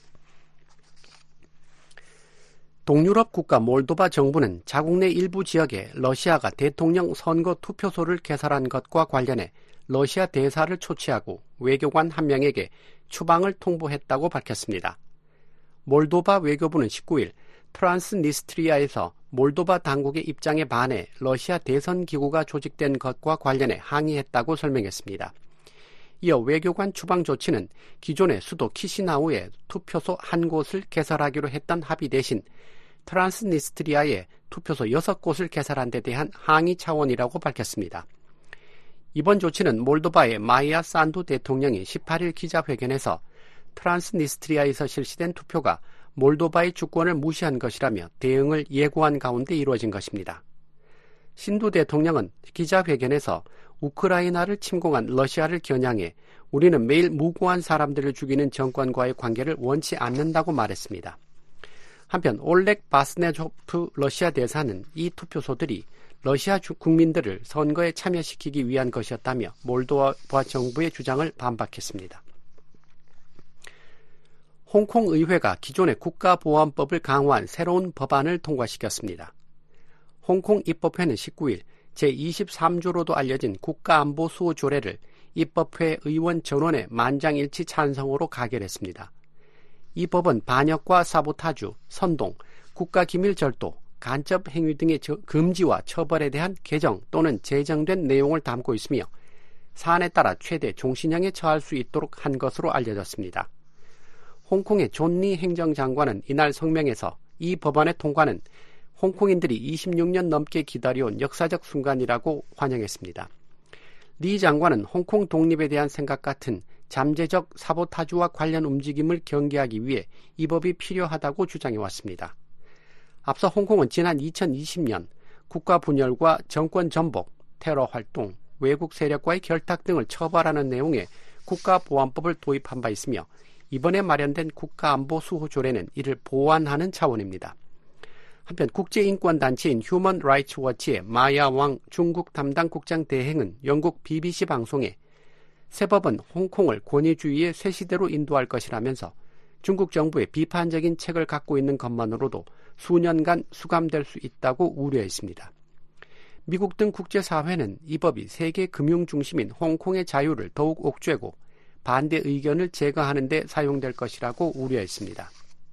Speaker 6: 동유럽 국가 몰도바 정부는 자국 내 일부 지역에 러시아가 대통령 선거 투표소를 개설한 것과 관련해 러시아 대사를 초치하고 외교관 한 명에게 추방을 통보했다고 밝혔습니다. 몰도바 외교부는 십구 일 트란스니스트리아에서 몰도바 당국의 입장에 반해 러시아 대선 기구가 조직된 것과 관련해 항의했다고 설명했습니다. 이어 외교관 추방 조치는 기존의 수도 키시나우에 투표소 한 곳을 개설하기로 했던 합의 대신 트란스니스트리아에 투표소 여섯 곳을 개설한 데 대한 항의 차원이라고 밝혔습니다. 이번 조치는 몰도바의 마이아 산두 대통령이 십팔 일 기자회견에서 트란스니스트리아에서 실시된 투표가 몰도바의 주권을 무시한 것이라며 대응을 예고한 가운데 이루어진 것입니다. 신두 대통령은 기자회견에서 우크라이나를 침공한 러시아를 겨냥해 우리는 매일 무고한 사람들을 죽이는 정권과의 관계를 원치 않는다고 말했습니다. 한편 올렉 바스네조프 러시아 대사는 이 투표소들이 러시아 국민들을 선거에 참여시키기 위한 것이었다며 몰도바 정부의 주장을 반박했습니다. 홍콩 의회가 기존의 국가보안법을 강화한 새로운 법안을 통과시켰습니다. 홍콩 입법회는 십구 일 제이십삼 조로도 알려진 국가안보수호 조례를 입법회 의원 전원의 만장일치 찬성으로 가결했습니다. 이 법은 반역과 사보타주, 선동, 국가기밀 절도, 간첩 행위 등의 금지와 처벌에 대한 개정 또는 제정된 내용을 담고 있으며 사안에 따라 최대 종신형에 처할 수 있도록 한 것으로 알려졌습니다. 홍콩의 존리 행정장관은 이날 성명에서 이 법안의 통과는 홍콩인들이 이십육 년 넘게 기다려온 역사적 순간이라고 환영했습니다. 리 장관은 홍콩 독립에 대한 생각 같은 잠재적 사보타주와 관련 움직임을 경계하기 위해 이 법이 필요하다고 주장해왔습니다. 앞서 홍콩은 지난 이천이십 년 국가 분열과 정권 전복, 테러 활동, 외국 세력과의 결탁 등을 처벌하는 내용의 국가보안법을 도입한 바 있으며 이번에 마련된 국가안보수호 조례는 이를 보완하는 차원입니다. 한편 국제인권단체인 휴먼 라이츠 워치의 마야 왕 중국 담당 국장 대행은 영국 비비씨 방송에 새 법은 홍콩을 권위주의의 새 시대로 인도할 것이라면서 중국 정부의 비판적인 책을 갖고 있는 것만으로도 수년간 수감될 수 있다고 우려했습니다. 미국 등 국제사회는 이 법이 세계 금융 중심인 홍콩의 자유를 더욱 옥죄고 반대 의견을 제거하는 데 사용될 것이라고 우려했습니다.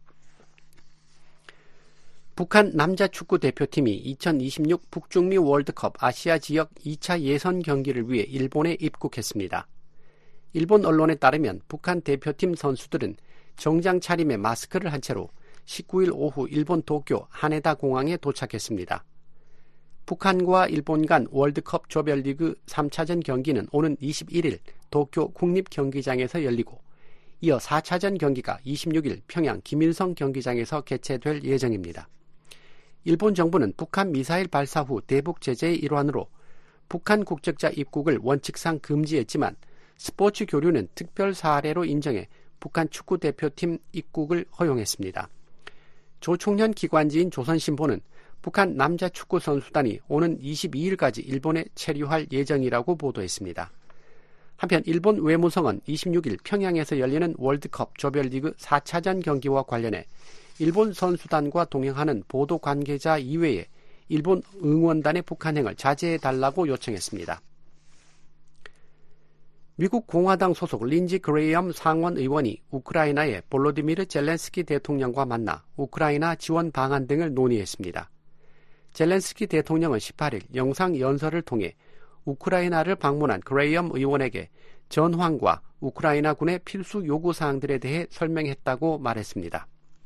Speaker 6: 북한 남자축구 대표팀이 이천이십육 북중미 월드컵 아시아 지역 이 차 예선 경기를 위해 일본에 입국했습니다. 일본 언론에 따르면 북한 대표팀 선수들은 정장 차림에 마스크를 한 채로 십구 일 오후 일본 도쿄 하네다 공항에 도착했습니다. 북한과 일본 간 월드컵 조별리그 삼 차전 경기는 오는 이십일 일 도쿄 국립경기장에서 열리고 이어 사 차전 경기가 이십육 일 평양 김일성 경기장에서 개최될 예정입니다. 일본 정부는 북한 미사일 발사 후 대북 제재의 일환으로 북한 국적자 입국을 원칙상 금지했지만 스포츠 교류는 특별 사례로 인정해 북한 축구대표팀 입국을 허용했습니다. 조총련 기관지인 조선신보는 북한 남자 축구 선수단이 오는 이십이 일까지 일본에 체류할 예정이라고 보도했습니다. 한편 일본 외무성은 이십육 일 평양에서 열리는 월드컵 조별리그 사 차전 경기와 관련해 일본 선수단과 동행하는 보도 관계자 이외에 일본 응원단의 북한행을 자제해달라고 요청했습니다. 미국 공화당 소속 린지 그레이엄 상원 의원이 우크라이나의 볼로디미르 젤렌스키 대통령과 만나 우크라이나 지원 방안 등을 논의했습니다. 젤렌스키 대통령은 십팔 일 영상 연설을 통해 우크라이나를 방문한 그레이엄 의원에게 전황과 우크라이나군의 필수 요구사항들에 대해 설명했다고 말했습니다.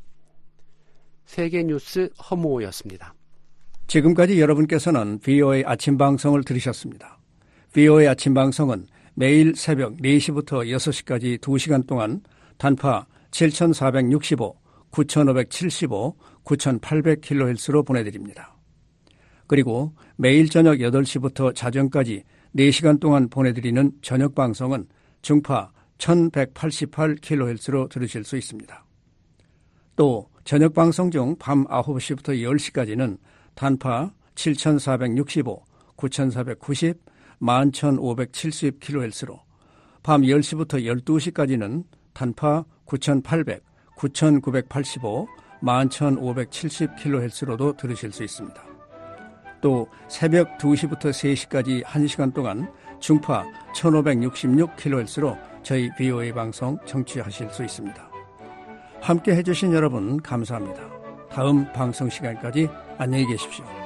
Speaker 6: 세계뉴스 허무호였습니다.
Speaker 7: 지금까지 여러분께서는 브이오에이 아침방송을 들으셨습니다. 브이오에이 아침방송은 매일 새벽 네 시부터 여섯 시까지 두 시간 동안 단파 칠천사백육십오, 구천오백칠십오, 구천팔백 킬로헤르츠로 보내드립니다. 그리고 매일 저녁 여덟 시부터 자정까지 네 시간 동안 보내드리는 저녁방송은 중파 천백팔십팔 킬로헤르츠로 들으실 수 있습니다. 또 저녁방송 중 밤 아홉 시부터 열 시까지는 단파 칠천사백육십오, 구천사백구십, 만 천오백칠십 킬로헤르츠로 밤 열 시부터 열두 시까지는 단파 구천팔백, 구천구백팔십오, 만 천오백칠십 킬로헤르츠로도 들으실 수 있습니다. 또 새벽 두 시부터 세 시까지 한 시간 동안 중파 천오백육십육 킬로헤르츠로 저희 비오에이 방송 청취하실 수 있습니다. 함께 해주신 여러분 감사합니다. 다음 방송 시간까지 안녕히 계십시오.